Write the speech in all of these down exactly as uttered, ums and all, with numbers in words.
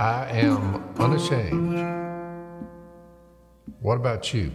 I am unashamed. What about you?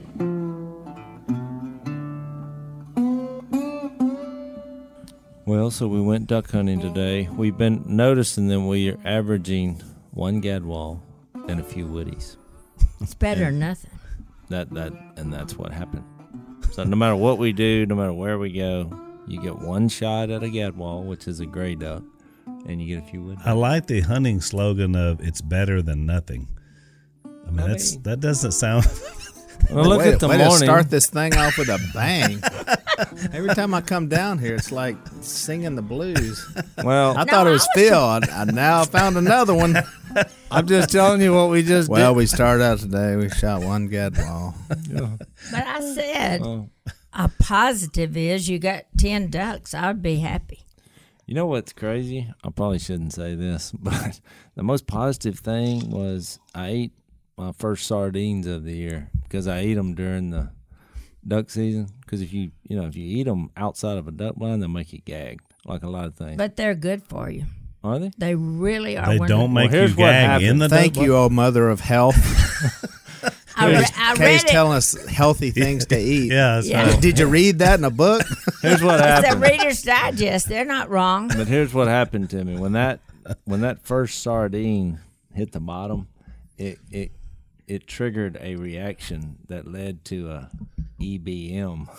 Well, so we went duck hunting today. We've been noticing that we are averaging one gadwall and a few woodies. It's better than nothing. That that and that's what happened. So no matter what we do, no matter where we go, you get one shot at a gadwall, which is a gray duck, and you get a few woodies. I like the hunting slogan of "It's better than nothing." I mean, I that's mean- that doesn't sound. Well, look way, at the way morning. to start this thing off with a bang. Every time I come down here, it's like singing the blues. Well, I No, thought it I was was Phil. I, I now found another one. I'm just telling you what we just Well, did. we started out today. We shot one gadwall. But I said Oh. a positive is you got ten ducks. I would be happy. You know what's crazy? I probably shouldn't say this, but the most positive thing was I ate my first sardines of the year because I ate them during the duck season. Because if you you know if you eat them outside of a duck blind, they'll make you gag, like a lot of things. But they're good for you. Are they? They really are. They One don't of- make Well, here's you what gag happened. in the Thank duck you, oh mother of health. I, re- I Kay's read it. telling us healthy things to eat. Yeah, that's Yeah. right. Did you read that in a book? Here's what It's a happened. Reader's Digest. They're not wrong. But here's what happened to me when that when that first sardine hit the bottom. It it it triggered a reaction that led to a E B M.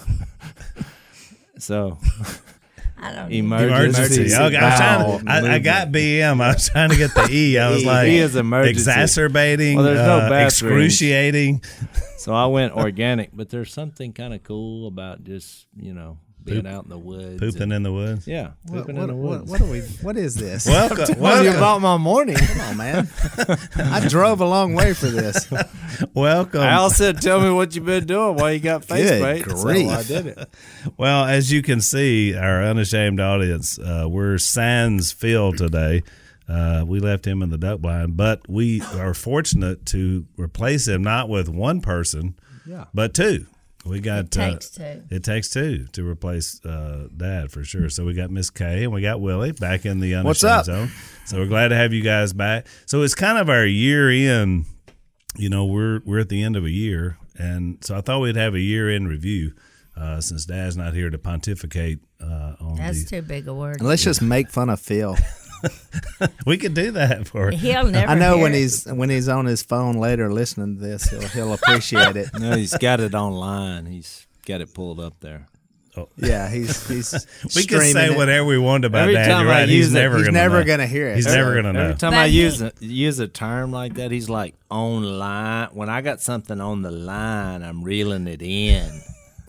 So I don't know. Emergency. emergency. Okay, I, was bowel trying, I, I movement. got B M. I was trying to get the E. I was E. like, E is emergency. exacerbating, Well, there's no uh, bathrooms. excruciating. So I went organic, but there's something kind of cool about just you know being out in the woods, Pooping and- in the woods. Yeah, What, pooping what, in the what, woods. what are we? What is this? Welcome, Tell you welcome, about my morning. Come on, man. I drove a long way for this. welcome. Al said, "Tell me what you've been doing while you got face Good paint." So grief. I did it. Well, as you can see, our unashamed audience, uh, we're sans Phil today. Uh, we left him in the duck blind, but we are fortunate to replace him not with one person, Yeah. but two. We got It takes uh, two. It takes two to replace uh, Dad for sure. So we got Miss Kay and we got Willie back in the unashamed What's up? zone. So we're glad to have you guys back. So it's kind of our year in. You know, we're we're at the end of a year, and so I thought we'd have a year in review uh, since Dad's not here to pontificate uh, on That's the. too big a word. Let's just make fun of Phil. We could do that for. He'll never. I know hear when it. he's when he's on his phone later listening to this, he'll he'll appreciate it. No, he's got it online. He's got it pulled up there. Yeah, he's he's We could say streaming it. whatever we want about Every Dad. time You're I right. use He's it, never He's gonna never know. gonna hear it. He's never gonna know. Every time But I he- use a, use a term like that, he's like online. When I got something on the line, I'm reeling it in.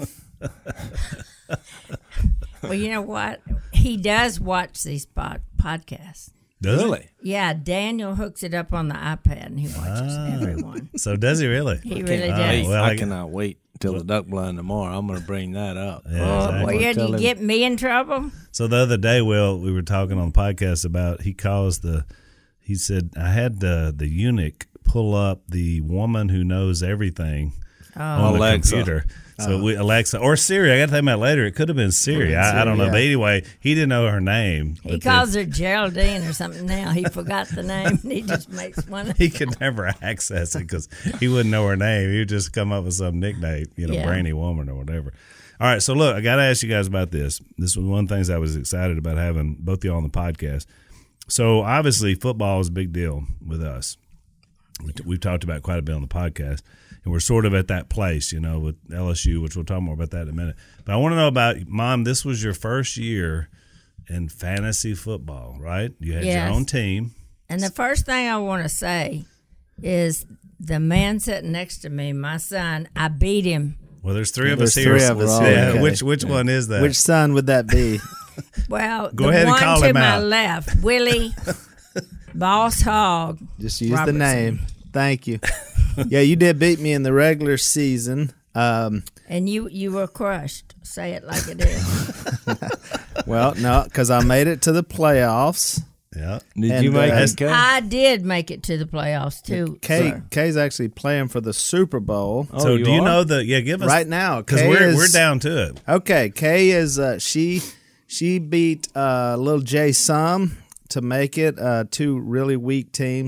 Well, you know what? He does watch these pod- podcasts. Does Really? Yeah, Daniel hooks it up on the iPad and he watches Ah. everyone. it? So does he really? He really Ah, does. well, I I- cannot wait till the duck blind tomorrow. I'm going to bring that up. Yeah, Oh, exactly. well, yeah, Tell do you him. get me in trouble? So the other day, Will, we were talking on the podcast about he calls the. He said I had the the eunuch pull up the woman who knows everything on Alexa. the computer. So we Alexa or Siri. I got to think about it later. It could have been Siri. I, I don't know. yeah. But anyway, he didn't know her name. He but calls her Geraldine or something now. He forgot the name and he just makes one. then he could never access it because he wouldn't know her name. He would just come up with some nickname, you know, Yeah. brainy woman or whatever. All right, so look, I got to ask you guys about this. This was one of the things I was excited about having both y'all on the podcast. So obviously, football is a big deal with us. We t- We've talked about it quite a bit on the podcast, and we're sort of at that place, you know, with L S U, which we'll talk more about that in a minute. But I want to know about, Mom, this was your first year in fantasy football, right? You had Yes. your own team. And the first thing I want to say is the man sitting next to me, my son, I beat him. Well, there's three of There's us here. three of us so- here. Yeah, Okay. which which one is that? Which son would that be? Well, Go the ahead and one call to him my out. left, Willie Boss Hog. Just use Robertson. the name. Thank you. Yeah, you did beat me in the regular season. Um, And you, you were crushed. Say it like it is. well, no, because I made it to the playoffs. Yeah. Did And, you make uh, it, Kay? I did make it to the playoffs, too. Kay, sir. Kay's actually playing for the Super Bowl Oh, So you do you are? know the? Yeah, give us right now. because Kay we're is- we're down to it. Okay, Kay is uh, she she beat uh, little Jay Sum to make it. Uh, two really weak teams.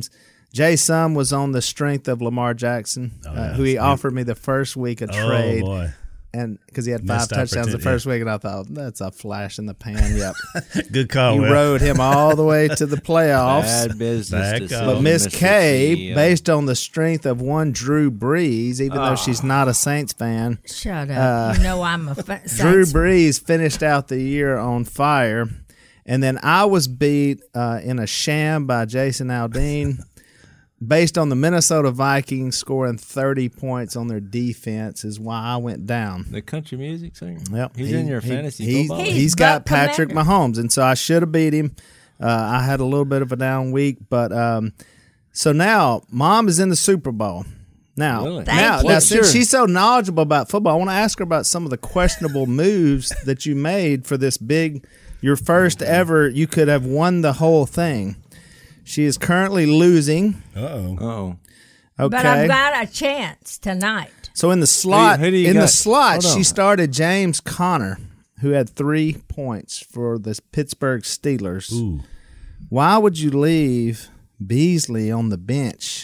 Jay Sum was on the strength of Lamar Jackson, Oh, uh, yeah. who he Yeah. offered me the first week of Oh trade. boy, And because he had five Missed touchdowns the opportunity. first week, and I thought that's a flash in the pan. Yep, good call. you Will. rode him all the way to the playoffs. Bad business. Back decision, up. But Miss Mister K, C E O. based on the strength of one Drew Brees, even though she's not a Saints fan, Shut up. you know I'm a fa- Uh, Drew Saints- Brees finished out the year on fire. And then I was beat uh, in a sham by Jason Aldean. Based on the Minnesota Vikings scoring thirty points on their defense is why I went down. The country music singer. Yep, He's he- in your he- fantasy he- football. He's He's got Buck Patrick Commander. Mahomes, and so I should have beat him. Uh, I had a little bit of a down week, but um, so now Mom is in the Super Bowl. Now, Really? Thank now, you. now Well, since sure. she's so knowledgeable about football, I want to ask her about some of the questionable moves that you made for this big, your first ever. You could have won the whole thing. She is currently losing. Uh-oh. Oh, Okay. But I've got a chance tonight. So in the slot, who do you in the got? slot, Hold on. she started James Conner, who had three points for the Pittsburgh Steelers. Ooh. Why would you leave Beasley on the bench?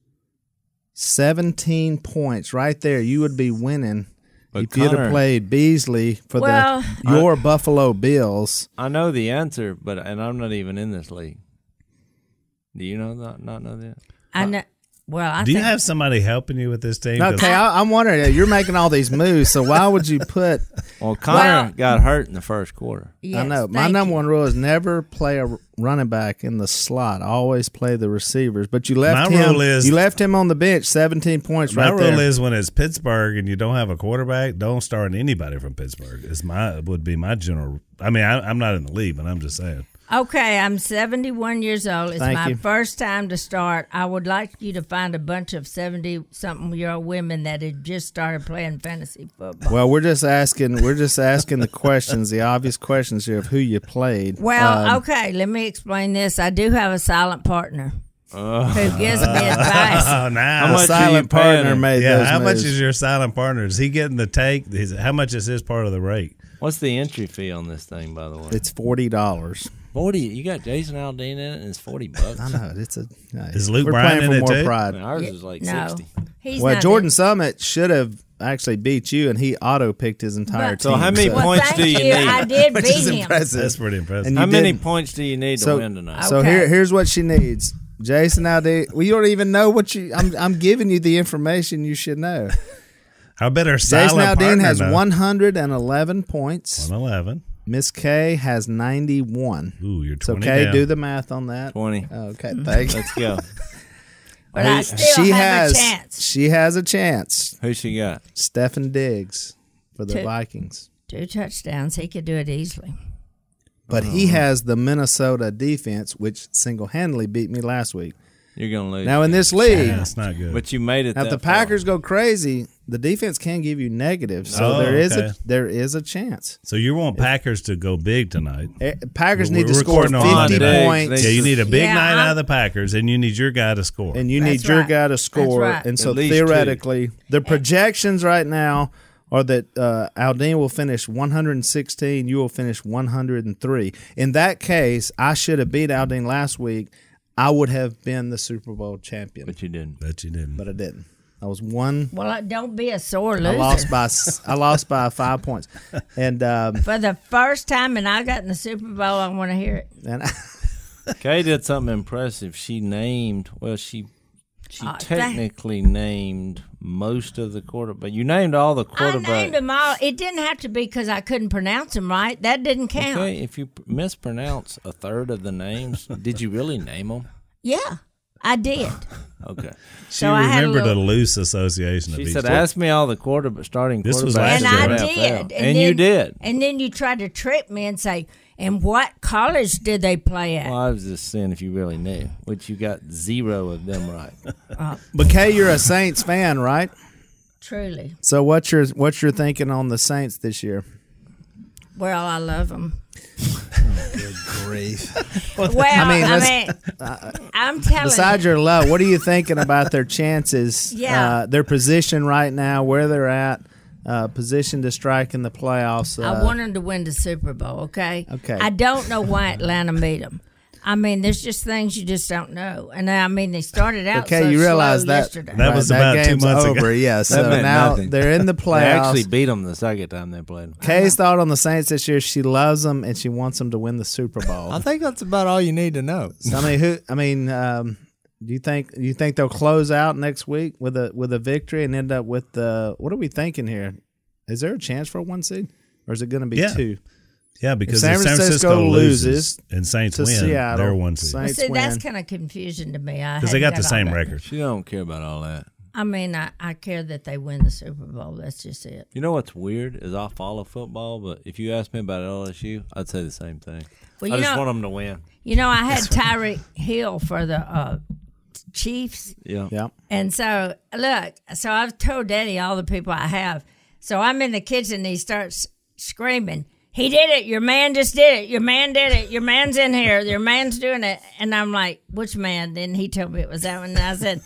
Seventeen points right there. You would be winning But if you'd have Conner- played Beasley for Well- the your Buffalo Bills. I know the answer, but and I'm not even in this league. Do you know that? Not know that? I know. Well, I Do you think have somebody helping you with this team? 'Cause Okay, I, I'm wondering. You're making all these moves, so why would you put? Well, Connor Well- got hurt in the first quarter. yes, I know. My thank number you. one rule is never play a running back in the slot. Always play the receivers. But you left My him. rule is- you left him on the bench. Seventeen points My right rule there. is when it's Pittsburgh and you don't have a quarterback, don't start anybody from Pittsburgh. It's my would be my general. I mean, I, I'm not in the league, but I'm just saying. Okay, I'm seventy-one years old. It's Thank my you. first time to start. I would like you to find a bunch of seventy-something-year-old women that had just started playing fantasy football. Well, we're just asking. We're just asking the questions, the obvious questions here of who you played. Well, Um, okay, let me explain this. I do have a silent partner who gives me advice. Oh, now How the much are silent you paying partner him? made yeah, those how moves. much is your silent partner? Is he getting the take? Is, how much is his part of the rate? What's the entry fee on this thing, by the way? It's forty dollars. forty. You got Jason Aldean in it, and it's forty bucks. I know it's a. no, Is Luke we're Bryan playing in for it more too? pride. And ours is like No, sixty. he's Well, not Jordan in- Summit should have actually beat you, and he auto picked his entire But- team. So how many Well, points thank do you need? I did Which beat is him. impressive. That's pretty impressive. And How you many didn't. points do you need to So- win tonight? So Okay. here, here's what she needs. Jason Aldean. Well, you don't even know what you. I'm, I'm giving you the information you should know. How better Jason silent Aldean partner has now? one hundred eleven points. one eleven. Miss K has ninety-one. Ooh, you're So twenty Kay, down. do the math on that. twenty. Okay, thanks. Let's go. But I still she have has. a chance. She has a chance. Who she got? Stephen Diggs for the Two. Vikings, Two touchdowns. He could do it easily. but he has the Minnesota defense, which single-handedly beat me last week. You're gonna lose. Now in this league, Yeah, that's not good. but you made it. now if that the Packers go crazy, the defense can give you negatives. So Oh, there is okay. a there is a chance. so you want Packers to go big tonight? Eh, Packers We're need to score recording on fifty Monday. points, Yeah, you need a big Yeah, night I'm- out of the Packers, and you need your guy to score. and you That's need your right. guy to score. right. And so At least theoretically, the projections right now are that uh, Aldean will finish one hundred sixteen, you will finish one hundred three. In that case, I should have beat Aldean last week. I would have been the Super Bowl champion, but you didn't. Bet you didn't. but I didn't. I was one. Well, uh, don't be a sore I loser. lost by s- I lost by five points, and um, For the first time, and I got in the Super Bowl, I want to hear it. and I, Kay did something impressive. She named. Well, she she Uh, thank- technically named most of the quarter, but you named all the I quarterbacks. named them all. It didn't have to be because I couldn't pronounce them right. That didn't count. Okay, if you p- mispronounce a third of the names, did you really name them? Yeah, I did. Okay. she so I had a remembered a, little- loose association She of each said, team. "Ask me all the quarter starting This was quarterbacks." last And year, I in the right? N F L." did. And, you then- did. And then you tried to trick me and say, and what college did they play at? Well, I was just saying if you really knew, which you got zero of them right. but Kay, you're a Saints fan, right? Truly. So what's your what's your thinking on the Saints this year? Well, I love them. Grief. Well, I mean, mean, let's- I'm telling Besides you. your love, what are you thinking about their chances? Yeah. uh, their position right now, where they're at, uh, position to strike in the playoffs. Uh, I want them to win the Super Bowl, okay? Okay. I don't know why Atlanta beat them. I mean, there's just things you just don't know. And I mean, they started out Okay, so you realize slow that yesterday. That was about two game's months ago. over. Yeah, so meant now nothing. they're in the They playoffs. actually beat them the second time they played them. Kay's thought on the Saints this year: she loves them and she wants them to win the Super Bowl. I think that's about all you need to know. So, I mean, who? I mean, um, do you think you think they'll close out next week with a with a victory and end up with the? What are we thinking here? Is there a chance for a one seed, or is it going to be Yeah. two? Yeah, because San if San Francisco Francisco loses loses and Saints to win, Seattle, they're one seed. Saints See, that's win. kind of confusion to me. Because they got the same record. She don't care about all that. I mean, I, I care that they win the Super Bowl. That's just it. You know what's weird is I follow football, but if you ask me about L S U, I'd say the same thing. Well, I you just know, want them to win. you know, I had Tyreek Hill for the uh, Chiefs. Yeah. Yeah. And so, look, so I've told Daddy all the people I have. So I'm in the kitchen and he starts screaming, he did it. Your man just did it. Your man did it. Your man's in here. Your man's doing it. And I'm like, which man? Then he told me it was that one. And I said,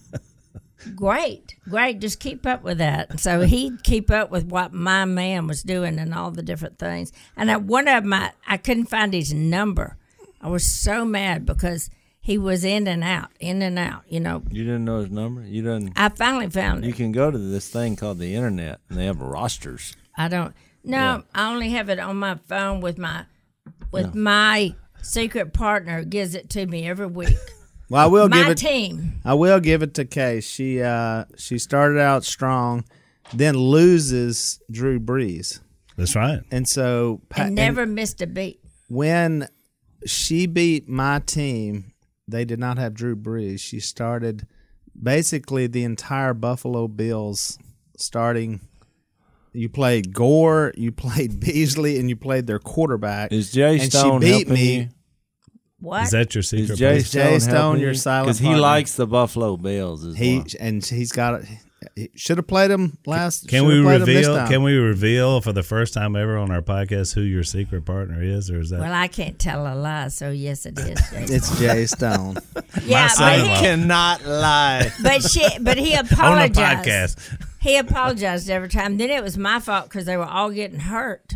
great, great. Just keep up with that. So he'd keep up with what my man was doing and all the different things. And I, one of them, I, I couldn't find his number. I was so mad because he was in and out, in and out, you know. You didn't know his number? You didn't. I finally found it. You can go to this thing called the internet, and they have rosters. I don't. No, I only have it on my phone with my with my secret partner. Gives it to me every week. Well, I will My give it. team. I will give it to Kay. She uh, she started out strong, then loses Drew Brees, That's right. and so Pa- And never missed a beat. when she beat my team, they did not have Drew Brees. She started basically the entire Buffalo Bills starting. You played Gore, you played Beasley, and you played their quarterback. Is Jay and Stone she beat helping me. you? What? Is that your Is secret? Jay place? Jay Stone, Stone, your silent Because he partner. likes the Buffalo Bills as He well. and he's got it. He should have played him last. Can should we have played him this reveal? time. Can we reveal for the first time ever on our podcast who your secret partner is, or is that? Well, I can't tell a lie, so yes, it is. Jason. It's Jay Stone. yeah, son-in-law. but he, cannot lie. but she, but he on the apologized. podcast. He apologized every time. Then it was my fault because they were all getting hurt.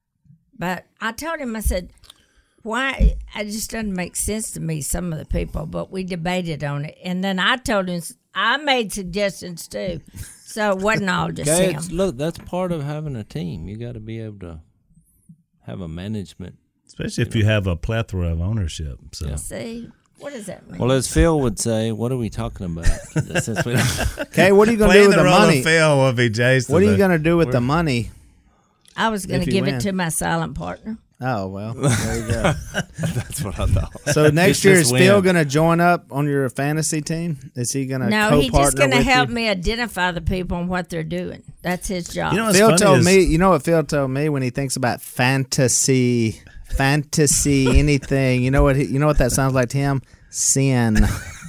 But I told him, I said, why? It just doesn't make sense to me, some of the people, but we debated on it. And then I told him, I made suggestions too. So it wasn't all just Okay, him. it's, look, that's part of having a team. You got to be able to have a management. Especially if you have a plethora of ownership. So See, what does that mean? Well, as Phil would say, what are we talking about? Since we don't- Okay, what are you going to do playing with the the role money? of Phil will be Jason. What are you going to do with the money? I was going if to you give win. it to my silent partner. Oh well, there you go. That's what I thought. So next Just year is win. Phil going to join up on your fantasy team? Is he going to No, co-partner he's just going to with help you? me identify the people and what they're doing. That's his job. You know what's Phil funny told is- me. You know what Phil told me when he thinks about fantasy, fantasy, anything. You know what? He, you know what that sounds like to him? Sin.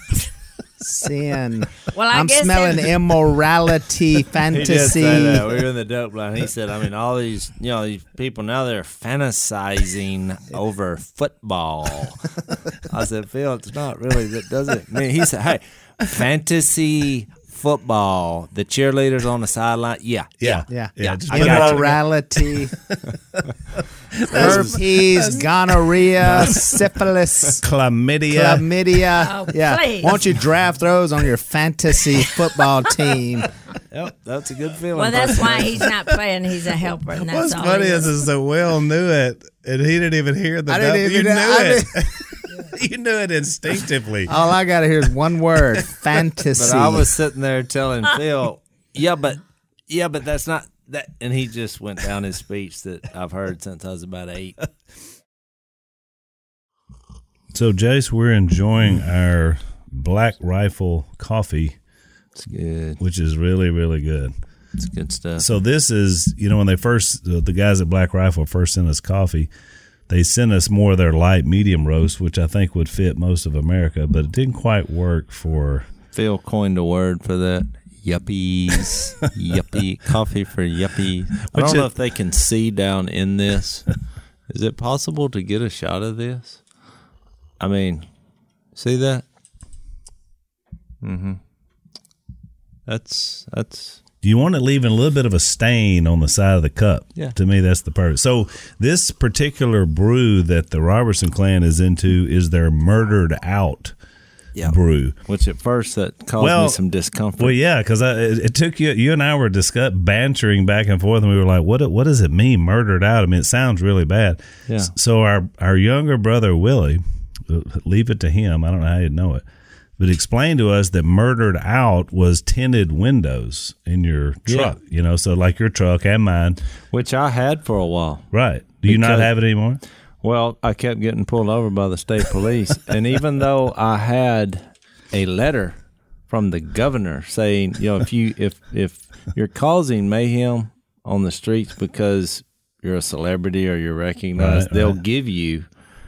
Sin. well, I I'm guess smelling that- immorality, He did fantasy. say that. We were in the dope line. He said, I mean, all these, you know, these people now they're fantasizing over football. I said, Phil, it's not really. That doesn't mean. He said, hey, fantasy football. The cheerleaders on the sideline. Yeah, Yeah, Yeah. yeah. Just I put got it- you. Immorality, herpes, gonorrhea, syphilis, chlamydia. chlamydia. Oh, yeah. please. Why don't you draft those on your fantasy football team? Yep, that's a good feeling. Well, that's why he's not playing. He's a helper, and that's What's all funny he is, is that Will knew it, and he didn't even hear the. I didn't dub- even you know- knew I it. You knew it instinctively. All I got to hear is one word: fantasy. But I was sitting there telling Phil, yeah, but yeah, but that's not that, and he just went down his speech that I've heard since I was about eight. So, Jace, we're enjoying our Black Rifle coffee, It's good. which is really, really good. It's good stuff. So this is, you know, when they first, the, the guys at Black Rifle first sent us coffee, they sent us more of their light medium roast, which I think would fit most of America, but it didn't quite work for. Phil coined a word for that. Yuppies. Yuppie. Coffee for yuppie. I Which don't know it- if they can see down in this. Is it possible to get a shot of this? I mean, see that? Mm-hmm. That's, that's, You want it leaving a little bit of a stain on the side of the cup. Yeah. To me, that's the perfect. So this particular brew that the Robertson clan is into is their Murdered Out Yeah. brew. Which at first that caused Well- me some discomfort. Well, yeah, because it, it took you, you and I were discuss, bantering back and forth, and we were like, what what does it mean, murdered out? I mean, it sounds really bad. Yeah. S- So our, our younger brother, Willie, uh, leave it to him. I don't know how you'd know it. But explained to us that murdered out was tinted windows in your truck, you know, so like your truck and mine. Which I had for a while. Right. Do you not Because- have it anymore? Well, I kept getting pulled over by the state police. And even though I had a letter from the governor saying, you know, if you if if you're causing mayhem on the streets because you're a celebrity or you're recognized, Right, they'll right. give you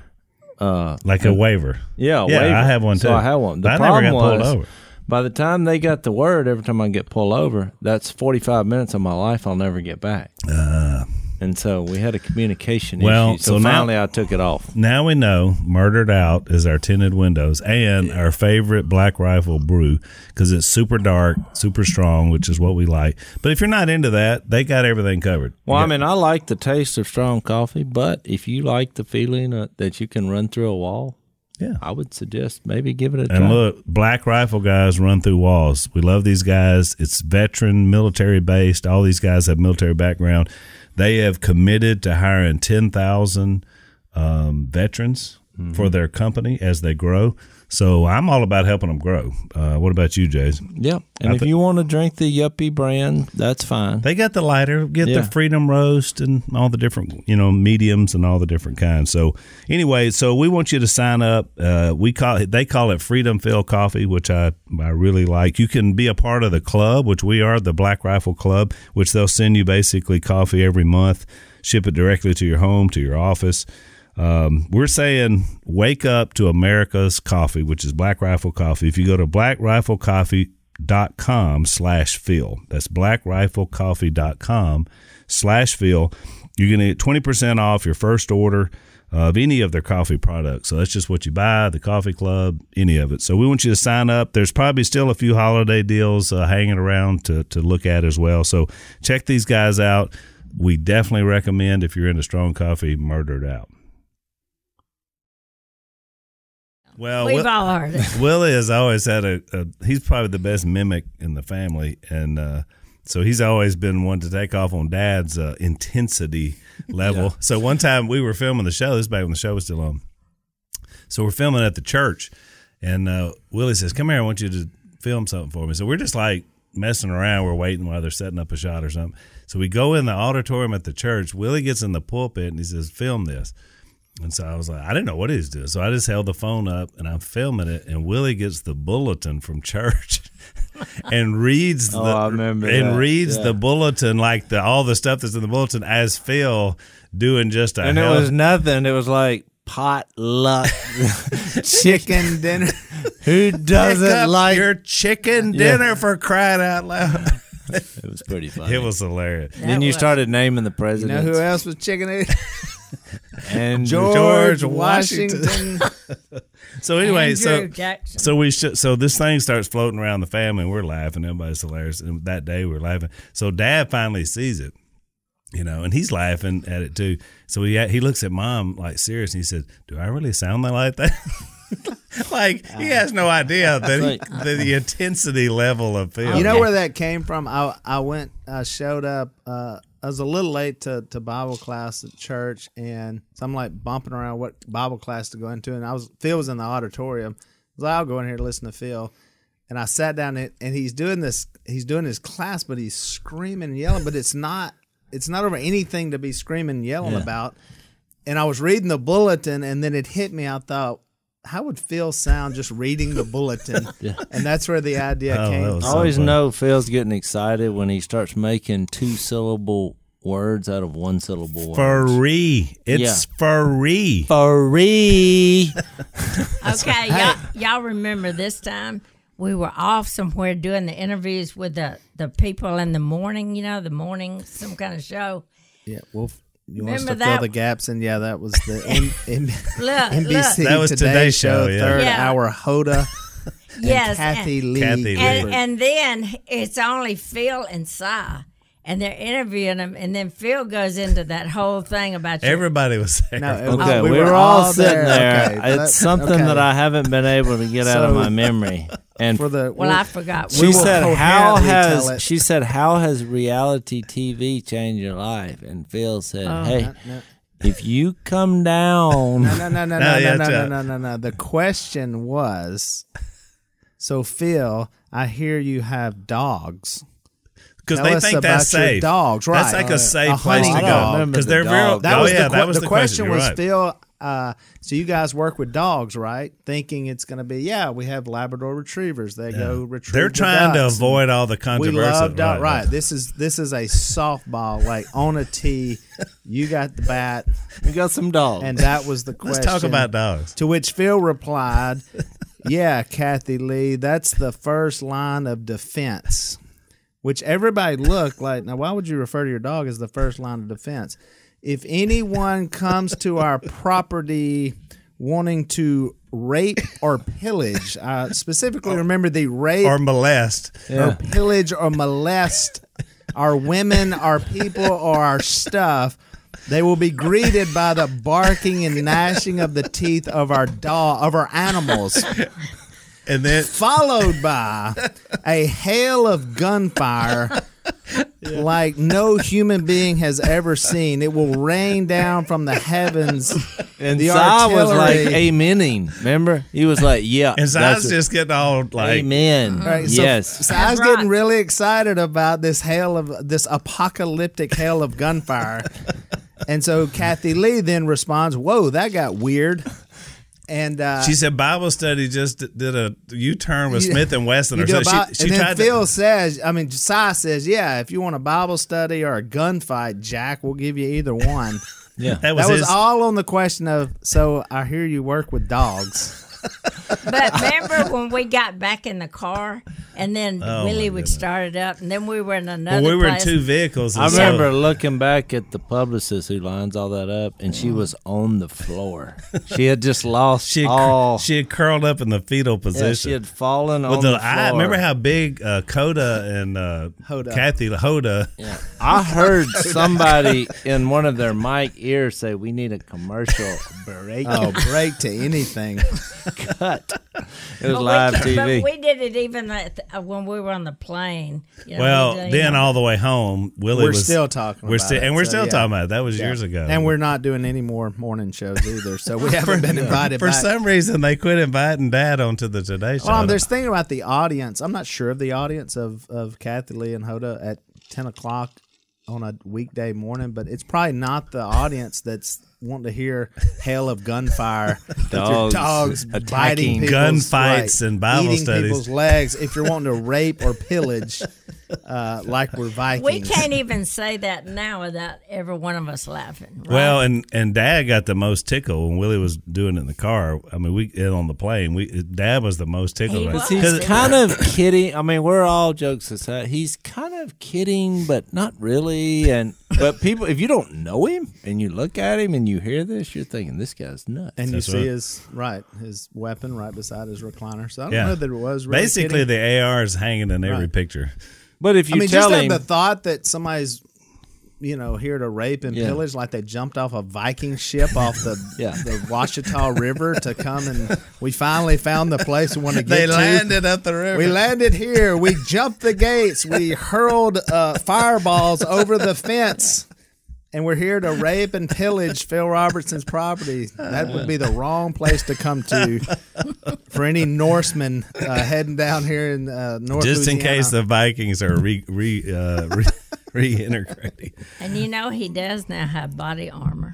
uh Like a waiver. yeah, a Yeah, waiver. I have one too. So I have one. The But I never problem got pulled was over. by the time they got the word, every time I get pulled over, that's forty-five minutes of my life I'll never get back. Uh, And so we had a communication Well, issue. So, so now- finally I took it off. now we know Murdered Out is our tinted windows and our favorite Black Rifle brew because it's super dark, super strong, which is what we like. But if you're not into that, they got everything covered. Well, You I got- mean, I like the taste of strong coffee, but if you like the feeling uh, that you can run through a wall, yeah. I would suggest maybe give it a And try. look, Black Rifle guys run through walls. We love these guys. It's veteran, military based. All these guys have military background. They have committed to hiring ten thousand um, veterans Mm-hmm. for their company as they grow. So I'm all about helping them grow. Uh, what about you, Jays? Yep. And I if thi- you want to drink the Yuppie brand, that's fine. They got the lighter, get Yeah. the Freedom Roast and all the different, you know, mediums and all the different kinds. So anyway, so we want you to sign up. Uh, we call it, they call it Freedom Fill Coffee, which I, I really like. You can be a part of the club, which we are, the Black Rifle Club, which they'll send you basically coffee every month, ship it directly to your home, to your office. Um, we're saying wake up to America's coffee, which is Black Rifle Coffee. If you go to black rifle coffee dot com slash Phil, that's black rifle coffee dot com slash Phil, you're going to get twenty percent off your first order of any of their coffee products. So that's just what you buy, the coffee club, any of it. So we want you to sign up. There's probably still a few holiday deals uh, hanging around to, to look at as well. So check these guys out. We definitely recommend, if you're into strong coffee, Murdered Out. Well, We've Will- all heard it. Willie has always had a, a. He's probably the best mimic in the family, and uh, so he's always been one to take off on Dad's uh, intensity level. Yeah. So one time we were filming the show. This is back when the show was still on. So we're filming at the church, and uh, Willie says, "Come here, I want you to film something for me." So we're just like messing around. We're waiting while they're setting up a shot or something. So we go in the auditorium at the church. Willie gets in the pulpit and he says, "Film this." And so I was like, I didn't know what he was doing. So I just held the phone up and I'm filming it. And Willie gets the bulletin from church and reads the Oh, I remember and that. reads Yeah. the bulletin, like the all the stuff that's in the bulletin, as Phil doing just a And it hell- was nothing. It was like potluck Chicken dinner. Who Pick doesn't up like your chicken Yeah. dinner for crying out loud. It was pretty funny. It was hilarious. Then That you was- started naming the You know presidents. who else was chicken eating? and George, George Washington. So anyway, so Andrew Jackson. So we should. So this thing starts floating around the family, and we're laughing. Everybody's hilarious. And that day we we're laughing. So Dad finally sees it, you know, and he's laughing at it too. So he he looks at Mom like serious, and he said, "Do I really sound like that?" Like he has no idea that Like- the, the intensity level of Phil. You know where that came from? I I went, I showed up. Uh, I was a little late to, to Bible class at church, and so I'm like bumping around what Bible class to go into, and I was Phil was in the auditorium. I was like, I'll go in here to listen to Phil, and I sat down, and, and he's doing this. He's doing his class, but he's screaming and yelling, but it's not it's not over anything to be screaming and yelling Yeah. about. And I was reading the bulletin, and then it hit me. I thought, how would Phil sound just reading the bulletin? Yeah. And that's where the idea Oh, that came was I from. always funny. know Phil's getting excited when he starts making two syllable words out of one syllable words. free. It's Yeah. free. Free. Okay, y'all, y'all remember this time we were off somewhere doing the interviews with the, the people in the morning, you know, the morning, some kind of show. Yeah, well, you want us Remember to fill that- the gaps, and yeah, that was the M- M- Look, N B C look. That was Today Today Show, Show, yeah. third Yeah. hour Hoda. yes, Kathy and, Lee. Kathy Lee. and, and then it's only Phil and Si, and they're interviewing them, and then Phil goes into that whole thing about your, Everybody was there. No, it was- Okay, we we, were were all all sitting there. there. Okay, It's let- something okay. that I haven't been able to get out of So- my memory. And for the well, I forgot. she we will said, "How coherently tell has it." she said how has reality T V changed your life?" And Phil said, Oh. "Hey, No, no. if you come down." No, no, no, no, No, no, yeah, no, no, Chuck. no, no, no. The question was, so Phil, I hear you have dogs. Because Tell they us think about that's your safe. dogs, That's right. like a safe A place to hunting go. dog. Remember Because the they're real. dog. That oh was yeah, the, que- that was the, the, question. You're was right. Phil. Uh, so you guys work with dogs, right? Thinking it's going to be yeah. We have Labrador Retrievers. They go retrieve. They're the trying to ducks, and avoid all the We controversy. love dog. Right. This is this is a softball like on a tee. You got the bat, We got some dogs. and that was the question. Let's talk about dogs. To which Phil replied, "Yeah, Kathy Lee, that's the first line of defense." Which everybody looked like. Now, why would you refer to your dog as the first line of defense? If anyone comes to our property wanting to rape or pillage, uh, specifically remember the rape Or molest. or pillage or molest our women, our people, or our stuff, they will be greeted by the barking and gnashing of the teeth of our dog, of our animals, And then followed by a hail of gunfire like no human being has ever seen. It will rain down from the heavens. and the Si was like artillery. amening. Remember, he was like, "Yeah." and that's Zi's what- just getting all like, Amen. Right, so, yes. So I was That's getting right. really excited about this hail of this apocalyptic hail of gunfire. And so Kathy Lee then responds, "Whoa, that got weird." And uh, she said Bible study just did a U-turn with You- Smith and Wesson. you Or do a so Bi- she, she and then tried Phil to, says, I mean, Si says, yeah, if you want a Bible study or a gunfight, Jack, we'll give you either one. Yeah. that was That was his, all on the question of, so I hear you work with dogs. But remember when we got back in the car, and then Oh, Willie my would goodness. start it up, and then we were in another Well, we were in place. two vehicles. and I so- remember looking back at the publicist who lines all that up, and she was on the floor. She had just lost she had, all. she had curled up in the fetal yeah, position. she had fallen with on the, the floor. I remember how big uh, Coda and uh, Hoda. Kathy Hoda. Yeah. I heard somebody in one of their mic ears say, "We need a commercial break." Oh, break to anything. cut. It was But live we, T V. But we did it even at the, uh, when we were on the plane. You know, Well, we did, then you know, all the way home, Willie We're was still talking We're about still it, and we're so, still yeah. talking about it. That was Yeah. years ago. And we're not doing any more morning shows either, so we haven't been invited for back. some reason they quit inviting Dad onto the Today Show. Well, um, there's thinking about the audience. I'm not sure of the audience of, of Kathy Lee and Hoda at ten o'clock on a weekday morning, but it's probably not the audience that's wanting to hear hail of gunfire, with your Dogs dogs attacking. biting people's, Gunfights and Bible eating studies. people's legs. If you're wanting to rape or pillage, uh, like we're Vikings, we can't even say that now without every one of us laughing. Right? Well, and and Dad got the most tickle when Willie was doing it in the car. I mean, we and on the plane. We Dad was the most tickled. He right? was. He's Because- kind of kidding. I mean, we're all jokes aside. He's kind of kidding, but not really. And but people, if you don't know him and you look at him and you hear this, you're thinking this guy's nuts. And you That's see right. his right his weapon right beside his recliner. So I don't Yeah. know that it was really Basically, kidding. the A R is hanging in every Right. picture. But if you I mean, tell just him, the thought that somebody's, you know, here to rape and Yeah. pillage like they jumped off a Viking ship off the Yeah. the Washita River to come and we finally found the place we want to get They to. landed up the river. We landed here. We jumped the gates. We hurled uh, fireballs over the fence. And we're here to rape and pillage Phil Robertson's property. That would be the wrong place to come to for any Norsemen uh, heading down here in uh, North Just in Louisiana. case the Vikings are re, re, uh, re, reintegrating. and you know he does now have body armor.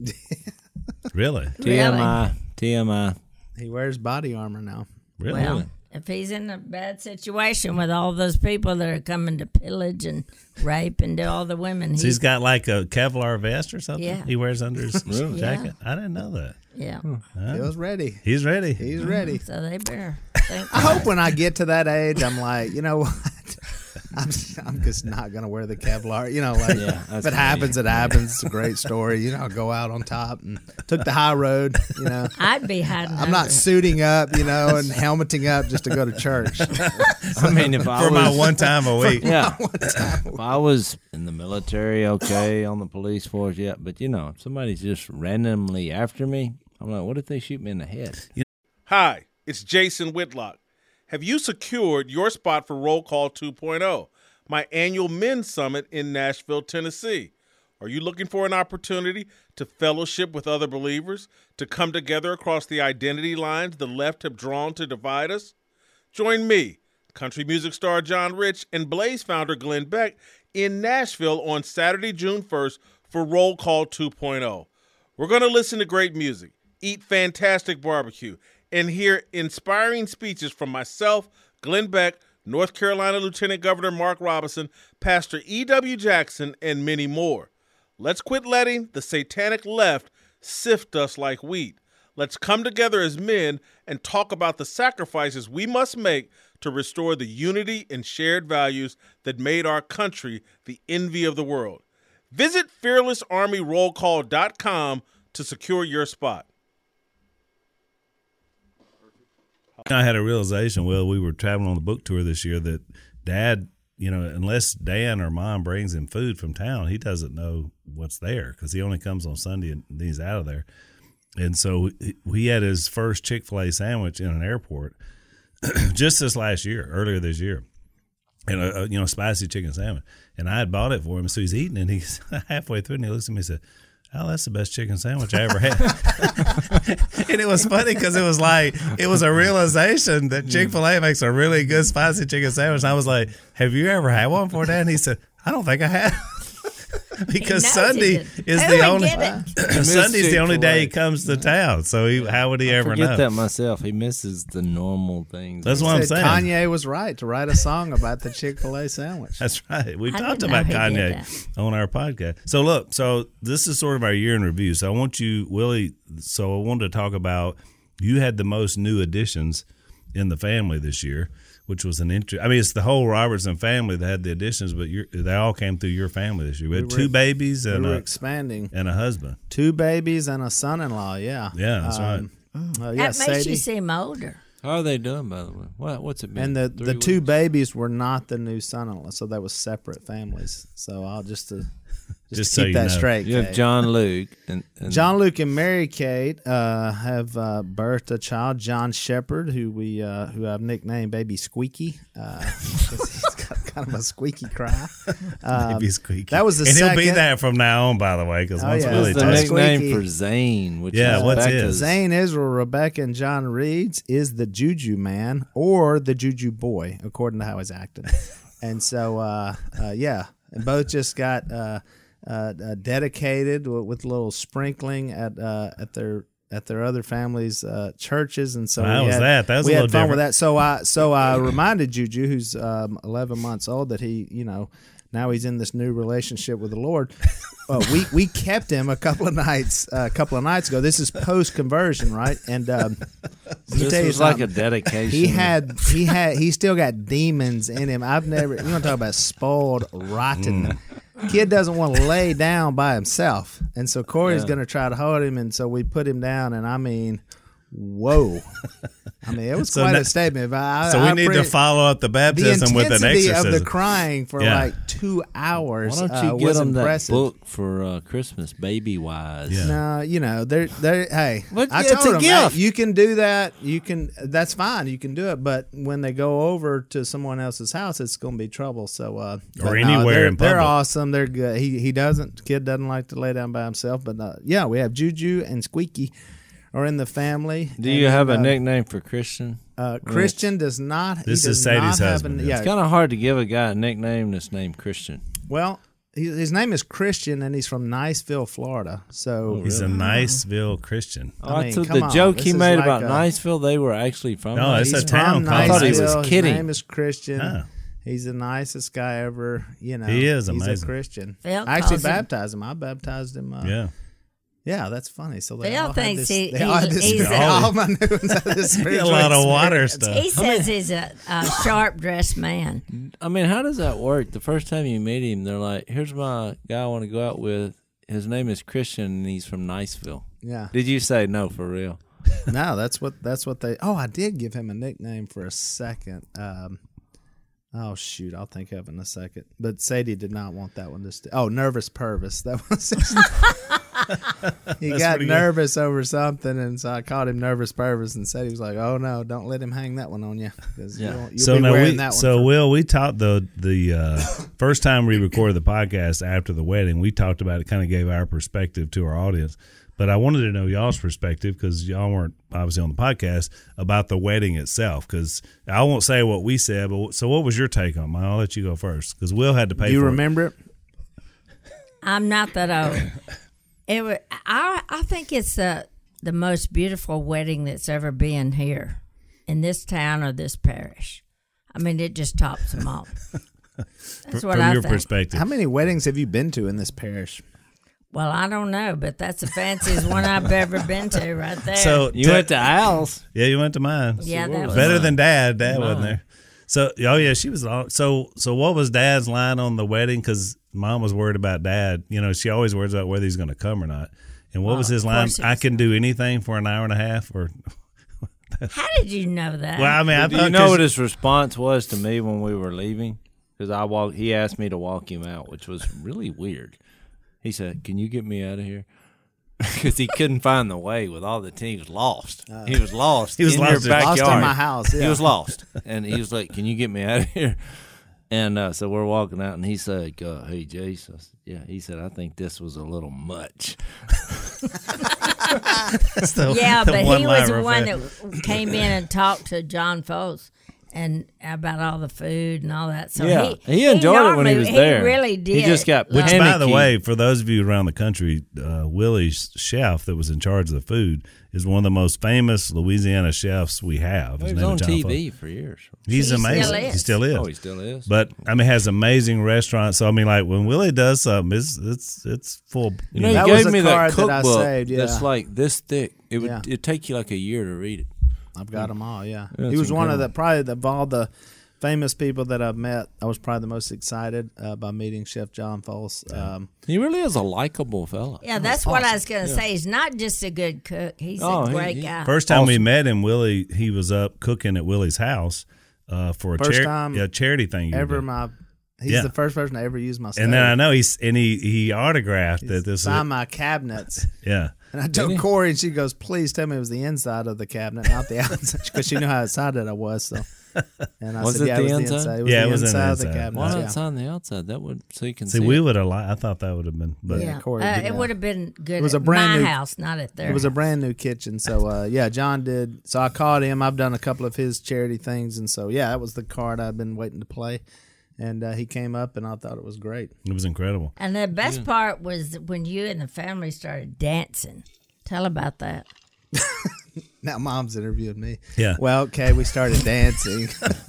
Really? T M I, T M I. He wears body armor now. Really? Well, if he's in a bad situation with all those people that are coming to pillage and rape and do all the women, So he's got like a Kevlar vest or something Yeah. he wears under his Really? jacket? I didn't know that. yeah. Phil's ready. He's ready. He's ready. So they better think. I hope when I get to that age, I'm like, you know what? I'm, I'm just not going to wear the Kevlar. You know, like, Yeah, if that's it funny. happens, it happens. It's a great story. You know, I'll go out on top and took the high road, you know. I'd be hiding. I'm not under it. suiting up, you know, and helmeting up just to go to church. I mean, if I For was, my one time a week. yeah, if I was in the military, okay, on the police force, yeah, but you know, if somebody's just randomly after me, I'm like, what if they shoot me in the head? Hi, it's Jason Whitlock. Have you secured your spot for Roll Call two point oh, my annual men's summit in Nashville, Tennessee? Are you looking for an opportunity to fellowship with other believers, to come together across the identity lines the left have drawn to divide us? Join me, country music star John Rich, and Blaze founder Glenn Beck in Nashville on Saturday, June first for Roll Call two point oh. We're going to listen to great music, eat fantastic barbecue, and hear inspiring speeches from myself, Glenn Beck, North Carolina Lieutenant Governor Mark Robinson, Pastor E W. Jackson, and many more. Let's quit letting the satanic left sift us like wheat. Let's come together as men and talk about the sacrifices we must make to restore the unity and shared values that made our country the envy of the world. Visit fearless army roll call dot com to secure your spot. I had a realization, well, we were traveling on the book tour this year that Dad, you know, unless Dan or Mom brings him food from town, he doesn't know what's there because he only comes on Sunday and he's out of there. And so he, he had his first Chick-fil-A sandwich in an airport just this last year, earlier this year, and a, a you know spicy chicken sandwich. And I had bought it for him, so he's eating it. And he's halfway through, and he looks at me and said, "Oh, that's the best chicken sandwich I ever had." And it was funny because it was like, it was a realization that Chick-fil-A makes a really good spicy chicken sandwich. And I was like, "Have you ever had one before, Dad?" And he said, "I don't think I have." Because knows Sunday he did. is Who the would only get it? Sunday's the only day he Chick-fil-A. comes to town. So he, how would he I ever forget know? that myself. He misses the normal things. That's what I'm Said saying. Kanye was right to write a song about the Chick-fil-A sandwich. That's right. We I talked didn't know about he did Kanye on our podcast. So look, so this is sort of our year in review. So I want you, Willie. So I wanted to talk about, you had the most new additions in the family this year, which was an interest. I mean, it's the whole Robertson family that had the additions, but you're, they all came through your family this year. We had We were- two babies We and were a expanding. and a husband. Two babies and a son-in-law, yeah. Yeah, that's Um, uh, yeah, That makes Sadie. you seem older. How are they doing, by the way? What, what's it been? And the, Three the two weeks? babies were not the new son-in-law, so they were separate families. So I'll just to just, Just to so keep you that know. straight. You have Kate. John Luke. And, and John Luke and Mary Kate uh, have uh, birthed a child, John Shepherd, who we uh, who I've nicknamed Baby Squeaky. Uh, 'cause he's got kind of a squeaky cry. Um, Maybe squeaky. that was the and he'll be second- that from now on, by the way, because Oh, once yeah. Willie the That's takes nickname Squeaky. for Zane, which Yeah, is what's his? Becca's. Zane Israel, Rebecca, and John Reeds is the Juju man or the Juju boy, according to how he's acting. And so, uh, uh, yeah, and both just got uh, uh, uh, dedicated with, with a little sprinkling at uh, at their at their other families' uh, churches, and so Well, how we was had, that? That was we a had little fun with different. that. So I so I reminded Juju, who's um, eleven months old, that he, you know, now he's in this new relationship with the Lord. Uh, we we kept him a couple of nights uh, a couple of nights ago. This is post conversion, right? And um, let me This tell you was like a something. dedication. He had he had he still got demons in him. I've never, you want to talk about spoiled rotten. Kid doesn't want to lay down by himself, and so Corey's Yeah. going to try to hold him, and so we put him down, and I mean, whoa. I mean, it was So quite now- a statement. But I, So we I need pre- to follow up the the baptism with an intensity of exorcism. the crying for Yeah. like two hours. Why don't you uh, get was them that impressive. book for uh, Christmas, Baby Wise? Yeah. No, you know, they're they hey, But I it's told a them, hey, gift. you can do that. You can that's fine. You can do it, but when they go over to someone else's house, it's going to be trouble. So uh but Or no, anywhere they're, in they're public. awesome. They're good. He he doesn't kid doesn't like to lay down by himself, but uh, yeah, we have Juju and Squeaky are in the family. Do And you have then, a uh, nickname for Christian? Uh, Christian does not. he This is does Sadie's not have husband, An, yeah. yeah, It's kind of hard to give a guy a nickname that's named Christian. well, he, his name is Christian, and he's from Niceville, Florida. So He's a Niceville Christian. Oh, I I mean, took come the on. joke This he is made like about a- Niceville. They were actually from. No, it's Niceville. a He's town from called I thought he was Niceville. kidding. His name is Christian. Oh. He's the nicest guy ever. You know, He is he's amazing. a Christian. Phil I actually calls him- baptized him. I baptized him. Uh, Yeah. Yeah, that's funny. So they Phil all had thinks this, he- they all had he's- this, he's they a- all my new ones had this a spiritual lot of water experience. stuff. He says he's a, a sharp dressed man. I mean, how does that work? The first time you meet him, they're like, "Here's my guy I want to go out with. His name is Christian, and he's from Niceville." Yeah. Did you say no for real? No, that's what that's what they. Oh, I did give him a nickname for a second. Um, oh shoot, I'll think of it in a second. But Sadie did not want that one to stay. Oh, Nervous Purvis. That was. His he That's got pretty good. nervous over something, and so I called him Nervous Purvis, and Sadie was like, "Oh no, don't let him hang that one on you, because Yeah. you'll, you'll So be now wearing we, that one." so for- Will, we talked the the uh, first time we recorded the podcast after the wedding. We talked about it, kind of gave our perspective to our audience. But I wanted to know y'all's perspective, because y'all weren't obviously on the podcast, about the wedding itself. Because I won't say what we said, but so what was your take on it? I'll let you go first, because Will had to pay. Do you for remember it? I'm not that old. It was, I I think it's the the most beautiful wedding that's ever been here in this town or this parish. I mean, it just tops them all. That's it what from I your think. perspective. How many weddings have you been to in this parish? Well, I don't know, but that's the fanciest one I've ever been to right there. So You went to Al's. yeah, you went to mine. yeah, that was Better than Dad. Dad Mine. wasn't there. So oh yeah, she was. all- So so what was Dad's line on the wedding? Because Mom was worried about Dad. You know, she always worries about whether he's going to come or not. And what was his of line? course he I was. can do anything for an hour and a half. Or How did you know that? well, I mean, I Do thought you know 'cause- what his response was to me when we were leaving? Because I walked. He asked me to walk him out, which was really weird. He said, "Can you get me out of here?" Because he couldn't find the way with all the team. He was lost. he was lost. He was in lost your in- backyard. Lost in my house. Yeah. He was lost, and he was like, "Can you get me out of here?" And uh, so we're walking out, and he said, uh, "Hey, Jace." I said, "Yeah." He said, "I think this was a little much." That's the- yeah, the but he one was line the one refer- that came in and talked to John Foles and about all the food and all that. So Yeah, he, he enjoyed it when he normally- was there. He really did. He just got love Which, it. by the panicky. way, for those of you around the country, uh, Willie's chef that was in charge of the food is one of the most famous Louisiana chefs we have. He His was name on is John T Fox. V for years. He's He amazing. still He is. still is. Oh, he still is. But I mean, has amazing restaurants. So I mean, like when Willie does something, it's it's it's full. You know, That he was gave a me that card that I cookbook saved, yeah. that's like this thick. It would Yeah. it'd take you like a year to read it. I've got them all. Yeah, Yeah, he it's was one of the incredible. probably the, of all the famous people that I've met. I was probably the most excited uh, by meeting Chef John Foles. Um, He really is a likable fella. Yeah, that's what I was going to say. He's not just a good cook. He's Oh, a he- great he- guy. First time we Awesome. met him, Willie, he was up cooking at Willie's house uh, for a First chari- time yeah, charity thing. you ever did. my he's Yeah. the first person to ever use my stove. and then I know he's and he he autographed that this. Signed my cabinets. Yeah. And I told Corey, and she goes, "Please tell me it was the inside of the cabinet, not the outside," because she knew how excited I was. So, and I Was said, it "Yeah, the it was inside? the inside. It was Yeah, the it was in the inside of the inside. cabinet." Why not yeah. sign the outside? That would so you can See, see. we it. would have. Li- I thought that would have been, but Yeah, Corey uh, did it that. would have been good. It was a at brand my new- house, not at their. It was a house. brand new kitchen, so uh, yeah, John did. So I called him. I've done a couple of his charity things, and so yeah, that was the card I've been waiting to play. And uh, he came up, and I thought it was great. it was incredible. And the best part was when you and the family started dancing. Tell about that. Now Mom's interviewing me. Yeah. Well, okay, we started dancing.